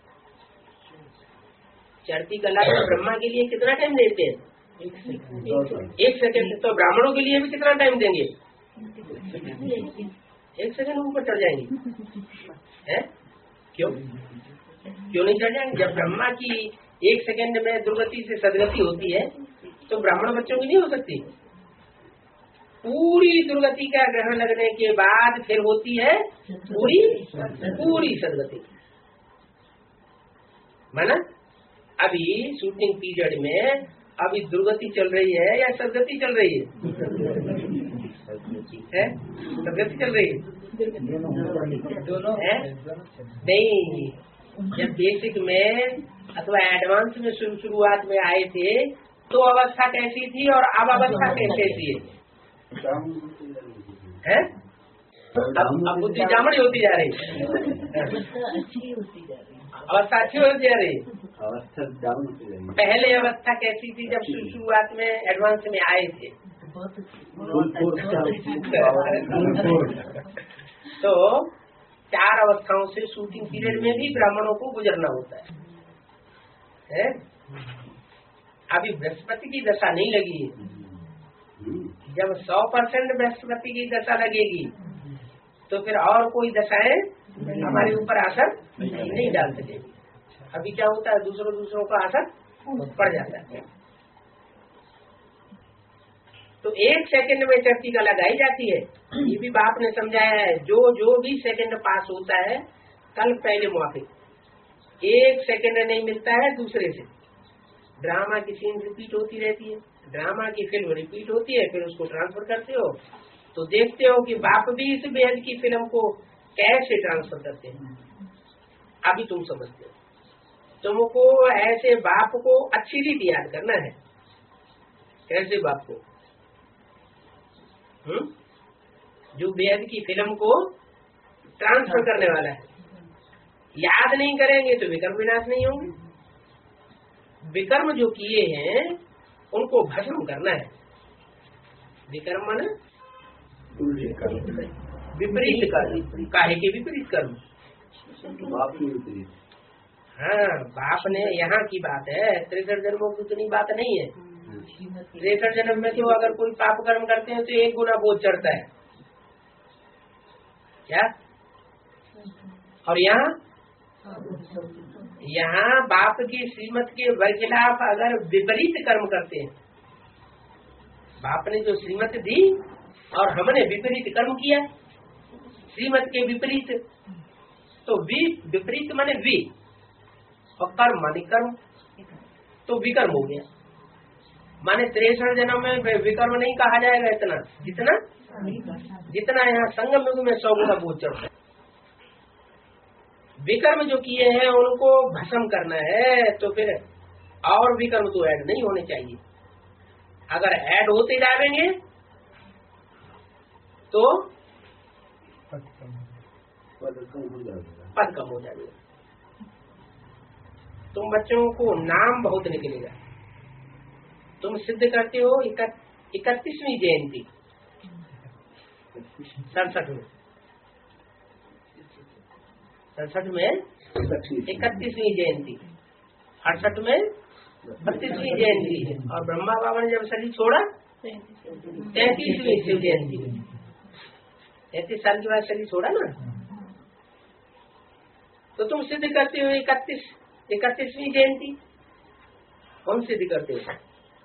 चढ़ती कला तो ब्रह्मा के लिए कितना टाइम देते हैं? एक सेकंड। तो ब्राह्मणों के लिए भी कितना टाइम देंगे? एक सेकंड ऊपर चढ़ जाएंगे। है क्यों क्यों नहीं चढ़ जाएंगे? जब ब्रह्मा की एक सेकंड में दुर्गति से सदगति होती है तो ब्राह्मण बच्चों की नहीं हो सकती। पूरी दुर्गति का ग्रहण लगने के बाद फिर होती है पूरी पूरी सदगति। माना अभी शूटिंग पीरियड में अभी दुर्गति चल रही है या सदगति चल रही है? है तो गति चल रही है दोनों है नहीं। जब बेसिक में अथवा एडवांस में शुरू शुरुआत में आए थे तो अवस्था कैसी थी और अब अवस्था कैसी है, है? अब अब बुद्धि जामड़ी होती जा रही, अच्छी होती जा रही, अवस्था अच्छी होती जा रही। अवस्था डाउन होती जा रही। पहले अवस्था कैसी थी जब शुरुआत में एडवांस में आए थे? तो चार अवस्थाओं से शूटिंग पीरियड में भी ब्राह्मणों को गुजरना होता है, है? अभी बृहस्पति की दशा नहीं लगी है। जब सौ परसेंट बृहस्पति की दशा लगेगी तो फिर और कोई दशाएं हमारे ऊपर असर नहीं डाल सकेगी। अभी क्या होता है, दूसरों दूसरों का असर पड़ जाता है। तो एक सेकंड में चर्चिका लगाई जाती है, ये भी बाप ने समझाया है। जो जो भी सेकंड पास होता है कल पहले मुआफिक एक सेकंड नहीं मिलता है दूसरे से। ड्रामा की सीन रिपीट होती रहती है, ड्रामा की फिल्म रिपीट होती है, फिर उसको ट्रांसफर करते हो तो देखते हो कि बाप भी इस बेहद की फिल्म को कैसे ट्रांसफर करते हैं। अभी तुम समझते हो, तुमको ऐसे बाप को अच्छी रीति याद करना है। कैसे बाप को? हुँ? जो बेहद की फिल्म को ट्रांसफर करने वाला है। याद नहीं करेंगे तो विकर्म विनाश नहीं होंगे। विकर्म जो किए हैं उनको भस्म करना है। विकर्म माने विपरीत कर्म, काहे के विपरीत कर्म? बाप की विपरीत। हाँ, बाप ने यहाँ की बात है, त्रिसठ जन्मों की उतनी बात नहीं है। त्रिसठ जन्म में तो अगर कोई पाप कर्म करते हैं तो एक गुना बोझ चढ़ता है क्या? और यहाँ यहाँ बाप की श्रीमत के बरखिलाफ अगर विपरीत कर्म करते हैं, बाप ने जो श्रीमत दी और हमने विपरीत कर्म किया, श्रीमत के विपरीत, तो वि विपरीत माने वि और कर्म माने कर्म, तो विकर्म हो गया। माने तिरसठ जन्म में विकर्म नहीं कहा जाएगा इतना, जितना जितना यहाँ संगम युग में सौ गुना बोझ चढ़ता है। विकर्म जो किए हैं उनको भस्म करना है, तो फिर और विकर्म तो ऐड नहीं होने चाहिए। अगर ऐड होते जाएंगे तो पद कम हो जाएगा। पद कम हो जाएगा। तुम बच्चों को नाम बहुत निकलेगा। तुम सिद्ध करते हो इकतीसवीं जयंती सड़सठ में सड़सठ में इकतीसवीं जयंती, अड़सठ में बत्तीसवीं जयंती है, और ब्रह्मा बाबा ने जब शरीर छोड़ा तैतीसवीं शिव जयंती, तैतीस साल के बाद शरीर छोड़ा ना। तो तुम सिद्ध करते हो इकतीस इकतीसवीं जयंती। कौन सिद्ध करते हो?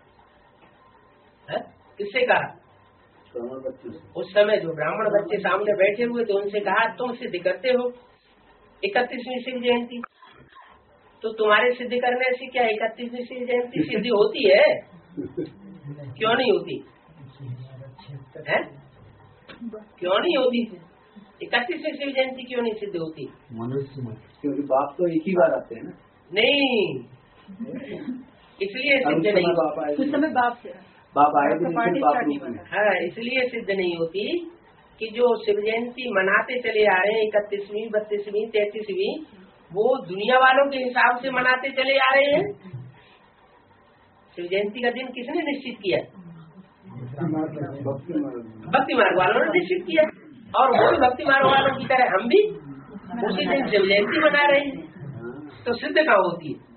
किससे कहा? उस समय जो ब्राह्मण बच्चे सामने बैठे हुए थे उनसे कहा तुम सिद्ध करते हो इकतीसवीं शिव जयंती। तो तुम्हारे सिद्ध करने से क्या इकतीसवीं शिव जयंती सिद्धि होती है? क्यों नहीं होती है? क्यों नहीं होती? इकतीसवीं शिव जयंती क्यों नहीं सिद्ध होती? मनुष्य में, क्योंकि बाप तो एक ही बार आते हैं ना। नहीं, इसलिए सिद्ध नहीं होती। उस समय बाप से बाप आए भी नहीं, बाप नहीं। हाँ, इसलिए सिद्ध नहीं होती कि जो शिव जयंती मनाते चले आ रहे हैं इकतीसवीं बत्तीसवीं तैतीसवीं, वो दुनिया वालों के हिसाब से मनाते चले आ रहे हैं। शिव जयंती का दिन किसने निश्चित किया? भक्ति मार्ग वालों ने निश्चित किया, और वो भक्ति मार्ग वालों की तरह हम भी उसी दिन शिव जयंती मना रहे हैं। तो सिद्ध कहाँ होती है?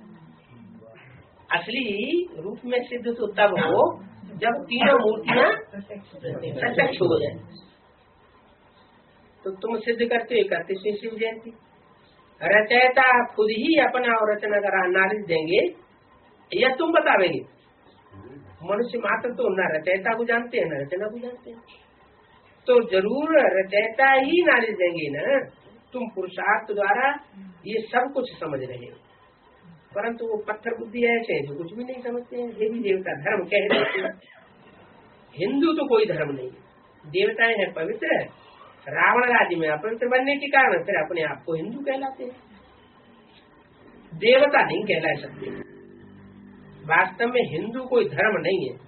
असली रूप में सिद्ध तो तब हो जब तीनों मूर्तियाँ प्रत्यक्ष हो जाए। तो तुम सिद्ध करते हो इकतीसवीं शिव जयंती। रचयिता खुद ही अपना और रचना का नॉलेज देंगे या तुम बतावेंगे? मनुष्य मात्र तो न रचयिता को जानते हैं न रचना को जानते हैं, तो जरूर रचयिता ही नॉलेज देंगे ना। तुम पुरुषार्थ द्वारा ये सब कुछ समझ रहे हो, परंतु वो पत्थर बुद्धि ऐसे है जो कुछ भी नहीं समझते हैं। देवी देवता धर्म कह रहे हैं। हिंदू तो कोई धर्म नहीं, देवताएं हैं पवित्र, रावण राज्य में अपवित्र बनने के कारण फिर अपने आप को हिंदू कहलाते हैं, देवता नहीं कहला सकते। वास्तव में हिंदू कोई धर्म नहीं है।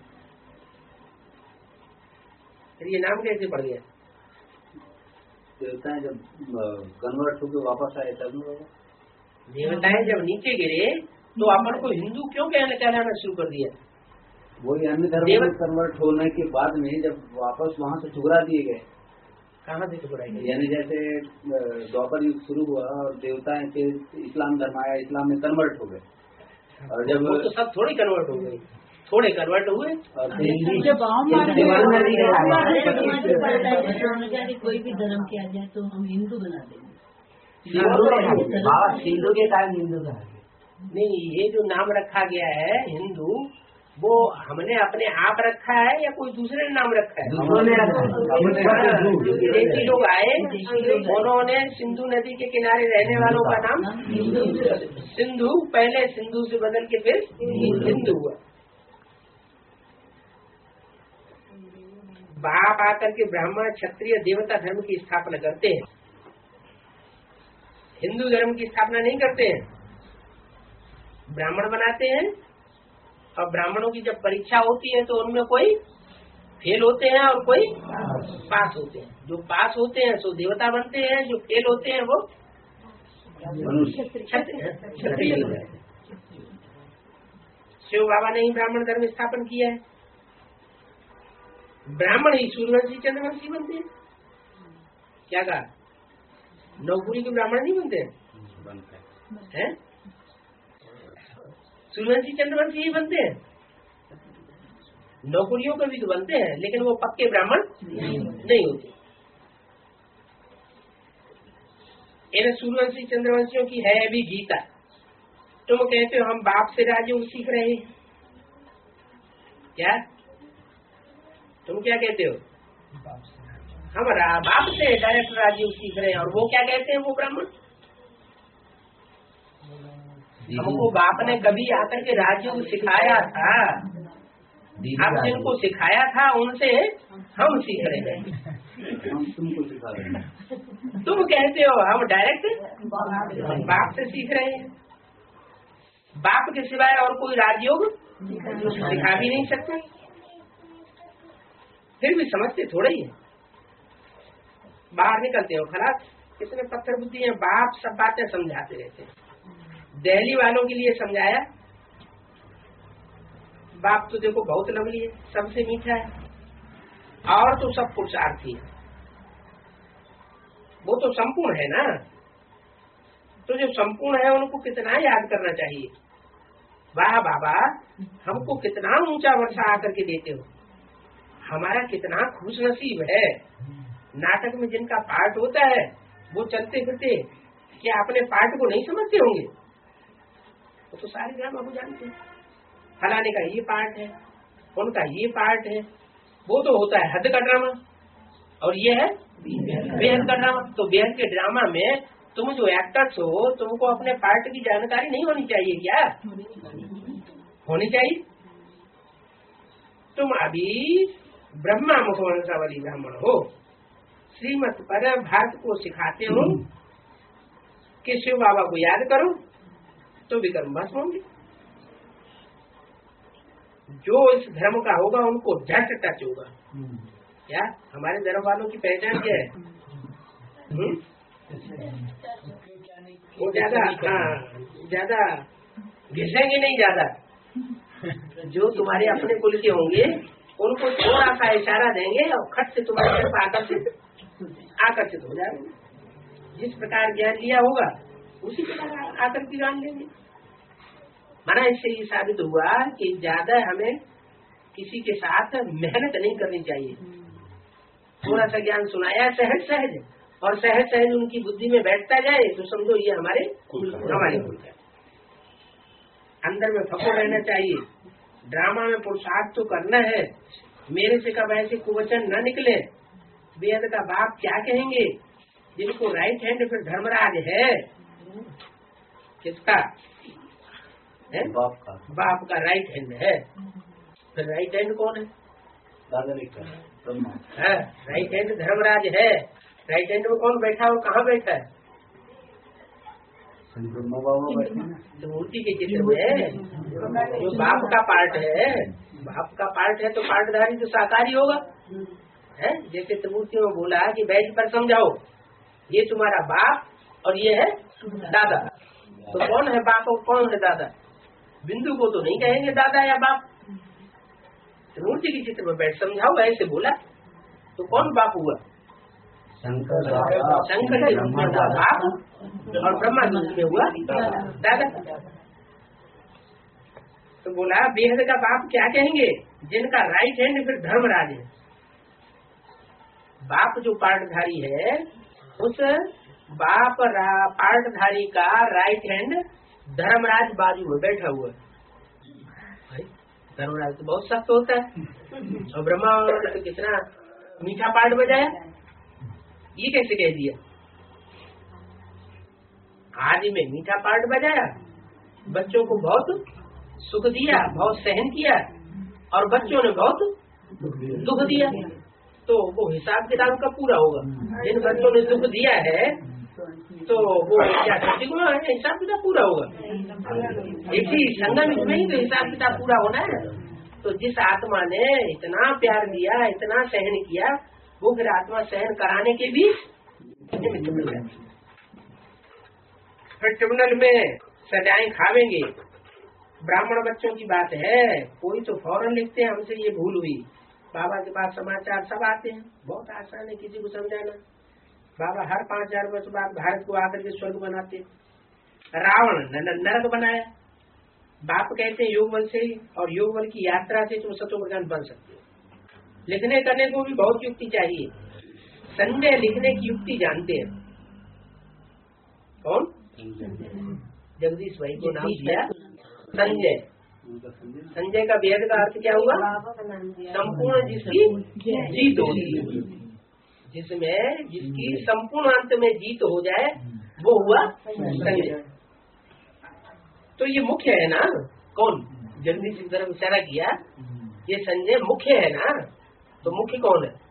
फिर ये नाम कैसे पड़ गया? देवताएं जब कन्वर्ट होकर वापस आए तब देवताएं जब नीचे गिरे तो अपन को हिंदू क्यों कहना कहलाना शुरू कर दिया? वही अन्य धर्म में कन्वर्ट होने के बाद में जब वापस वहाँ से ठुकरा दिए गए। कहाँ से ठुकराए गए? यानी जैसे द्वापर युग शुरू हुआ और देवताएं से इस्लाम धर्म आया, इस्लाम में कन्वर्ट हो गए। और जब वो तो सब थोड़े कन्वर्ट हो गए, थोड़े कन्वर्ट हुए। जब कोई भी धर्म किया जाए तो हम हिंदू बना देंगे। हिंदू के कारण हिंदू का नहीं, ये जो नाम रखा गया है हिंदू, वो हमने अपने आप रखा है या कोई दूसरे ने नाम रखा है? विदेशी लोग आए, उन्होंने सिंधु नदी के किनारे रहने वालों का नाम सिंधु, पहले सिंधु से बदल के फिर हिंदू हुआ। बाप आकर के ब्राह्मण क्षत्रिय देवता धर्म की स्थापना करते हैं, हिंदू धर्म की स्थापना नहीं करते हैं। ब्राह्मण बनाते हैं और ब्राह्मणों की जब परीक्षा होती है तो उनमें कोई फेल होते हैं और कोई पास होते हैं। जो पास होते हैं सो देवता बनते हैं, जो फेल होते हैं वो क्षत्रिय। शिव बाबा ने ही ब्राह्मण धर्म स्थापन किया है। ब्राह्मण ही सूर्यवंशी चंद्रवंशी बनते हैं। क्या कहा? नौपुरी के ब्राह्मण नहीं बनते हैं, सूर्यवंशी चंद्रवंशी ही बनते हैं। नौकरियों के भी तो बनते हैं, लेकिन वो पक्के ब्राह्मण नहीं होते। इन सूर्यवंशी चंद्रवंशियों की है अभी गीता। तुम कहते हो हम बाप से राजयोग सीख रहे हैं, क्या तुम क्या कहते हो? हम बाप से डायरेक्ट राजयोग सीख रहे हैं। और वो क्या कहते हैं? वो ब्राह्मण। हमको बाप ने कभी आकर के राजयोग सिखाया था, आप जिनको सिखाया था उनसे हम सीख रहे हैं। हम तुमको सिखा रहे हैं। तुम कहते हो हम डायरेक्ट बाप से सीख रहे हैं। बाप के सिवाय और कोई राजयोग सिखा भी नहीं सकते। फिर भी समझते थोड़ा ही है। बाहर निकलते हो खलास, कितने पत्थर बुद्धि है, बाप सब बातें समझाते रहते हैं। दिल्ली वालों के लिए समझाया, बाप तो देखो बहुत लवली है, सबसे मीठा है, और तो सब पुरुषार्थी है, वो तो संपूर्ण है ना। तो जो संपूर्ण है उनको कितना याद करना चाहिए। वाह बाबा, हमको कितना ऊंचा वर्षा आकर के देते हो, हमारा कितना खुश नसीब है। नाटक में जिनका पार्ट होता है वो चलते फिरते क्या अपने पार्ट को नहीं समझते होंगे? वो तो सारे ड्रामा को जानते हैं। फलाने का ये पार्ट है, उनका ये पार्ट है। वो तो होता है हद का ड्रामा, और ये है बेहद का ड्रामा। तो बेहद के ड्रामा में तुम जो एक्टर्स हो, तुमको अपने पार्ट की जानकारी नहीं होनी चाहिए क्या? होनी चाहिए। तुम अभी ब्रह्मा मुखवंशावली ब्राह्मण हो, श्रीमत पर भारत को सिखाते हो कि शिव बाबा को याद करो तो विक्रम भस्म होंगे। जो इस धर्म का होगा उनको झट टच होगा। क्या हमारे धर्म वालों की पहचान क्या है? हुँ? वो ज्यादा हाँ ज्यादा घिसेंगे नहीं, ज्यादा जो तुम्हारे अपने कुल के होंगे उनको थोड़ा सा इशारा देंगे और खट से तुम्हारी तरफ आकर्षित आकर्षित हो जाएंगे। जिस प्रकार ज्ञान लिया होगा उसी प्रकार आकर के ज्ञान लेंगे। माना इससे ये साबित हुआ कि ज्यादा हमें किसी के साथ मेहनत नहीं करनी चाहिए। थोड़ा सा ज्ञान सुनाया सहज सहज, और सहज सहज उनकी बुद्धि में बैठता जाए तो समझो ये हमारे हमारे कुल का। अंदर में फको रहना चाहिए। ड्रामा में पुरुषार्थ तो करना है। मेरे से कब ऐसे कुवचन न निकले। बेहद का बाप क्या कहेंगे? जिनको राइट हैंड फिर धर्मराज है, किसका है? बाप का। बाप का राइट हैंड है। फिर राइट हैंड कौन है? दादा ने कहा है, राइट हैंड धर्मराज है। राइट हैंड में कौन बैठा है, वो कहाँ बैठा है? मूर्ति के चित्र में जो बाप का पार्ट है, बाप का पार्ट है तो पार्टधारी तो साकारी होगा है। जैसे त्रिमूर्ति में बोला कि बैठ पर समझाओ, ये तुम्हारा बाप और ये है दादा। तो कौन है बाप और कौन है दादा? बिंदु को तो नहीं कहेंगे दादा या बाप। त्रिमूर्ति के चित्र में बैठ समझाओ, ऐसे बोला तो कौन बाप हुआ? शंकर शंकर के रूप में हुआ बाप और ब्रह्मा के रूप में हुआ दादा। तो बोला बेहद का बाप क्या कहेंगे? जिनका राइट हैंड फिर धर्मराज है। बाप जो पार्टधारी है, उस बाप पार्टधारी का राइट हैंड धर्मराज बाजू में बैठा हुआ है। धर्मराज तो बहुत सख्त होता है और ब्रह्मा तो कितना मीठा पार्ट बजाया, ये कैसे कह दिया? आदि में मीठा पार्ट बजाया, बच्चों को बहुत सुख दिया, बहुत सहन किया और बच्चों ने बहुत दुख दिया। तो वो हिसाब किताब का पूरा होगा। जिन बच्चों ने दुख दिया है तो वो क्या छठी गुना है, हिसाब किताब पूरा होगा। इसी संगम में ही तो हिसाब किताब पूरा होना है। तो जिस आत्मा ने इतना प्यार दिया, इतना सहन किया, वो फिर आत्मा सहन कराने के भी फिर ट्रिब्यूनल में सजाएं खावेंगे। ब्राह्मण बच्चों की बात है, कोई तो फौरन लिखते हैं हमसे ये भूल हुई। बाबा के पास समाचार सब आते हैं, बहुत आसान है किसी को समझाना। बाबा हर पांच हजार वर्ष बाद भारत को आकर के स्वर्ग बनाते। रावण नरक बनाया। बाप कहते हैं योग बल से और योग बल की यात्रा से तुम सतो प्रधान बन सकते हो। लिखने करने को भी बहुत युक्ति चाहिए। संजय लिखने की युक्ति जानते हैं। कौन? जगदीश भाई को नाम दिया संजय। संजय का वेद का अर्थ क्या हुआ? संपूर्ण जिसकी जीत होगी, जिसमें जिसकी संपूर्ण अंत में जीत हो जाए वो हुआ संजय। तो ये मुख्य है ना। कौन? जगदीश की तरफ इशारा किया, ये संजय मुख्य है ना। तो मुख्य कौन है?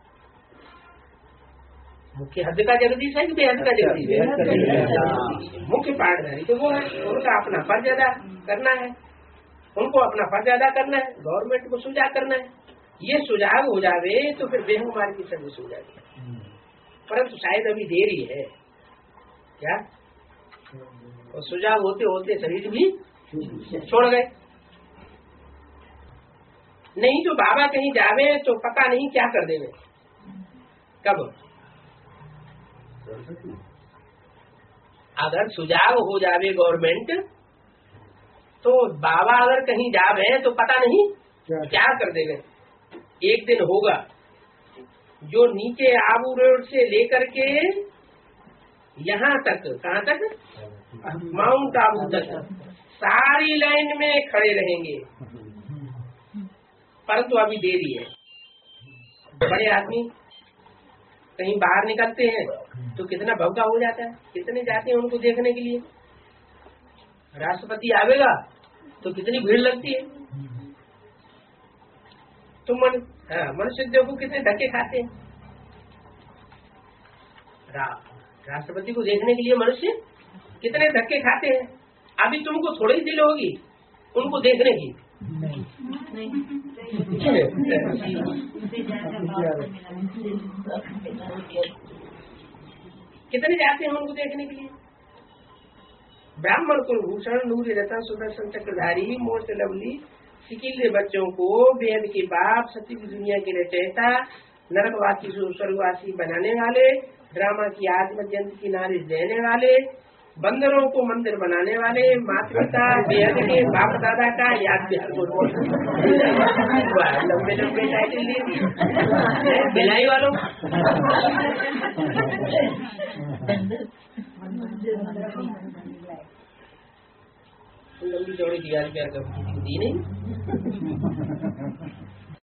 मुख्य हद का जगदीश है कि बेहद का जगदीश है? मुख्य पाठधारी तो वो है, उनका अपना फर्ज अदा करना है, उनको अपना फर्ज अदा करना है, गवर्नमेंट को सुझाव करना है। ये सुझाव हो जावे तो फिर बेहमार की सर्विस हो जाएगी। परंतु शायद अभी देरी है क्या? और सुझाव होते होते शरीर भी छोड़ गए। नहीं तो बाबा कहीं जावे तो पता नहीं क्या कर देवे, कब। अगर सुझाव हो जावे गवर्नमेंट तो बाबा अगर कहीं जावे तो पता नहीं क्या कर देवे। एक दिन होगा जो नीचे आबू रोड से लेकर के यहाँ तक, कहाँ तक? माउंट आबू तक सारी लाइन में खड़े रहेंगे। परंतु अभी देरी है। बड़े आदमी कहीं बाहर निकलते हैं तो कितना भवका हो जाता है, कितने जाते हैं उनको देखने के लिए। राष्ट्रपति आवेगा तो कितनी भीड़ लगती है। तुम मन हाँ, मनुष्य देखो कितने धक्के खाते हैं। रा, राष्ट्रपति को देखने के लिए मनुष्य कितने धक्के खाते हैं। अभी तुमको थोड़ी दिल होगी उनको देखने की। नहीं, कितने जाते हैं उनको देखने के लिए। ब्राह्मण कुलभूषण नूरी रतन सुदर्शन चक्रधारी मोस्ट लवली सिकिल बच्चों को वेद के बाप सती की दुनिया के रचयिता नरकवासी स्वर्गवासी बनाने वाले, ड्रामा की आत्म जंत की नारी देने वाले, बंदरों को मंदिर बनाने वाले, माता पिता वेद के बाप दादा का याद प्यार को लंबे लंबे टाइटल ले दिए बिलाई वालों। लंबी चौड़ी की याद प्यार का दी नहीं।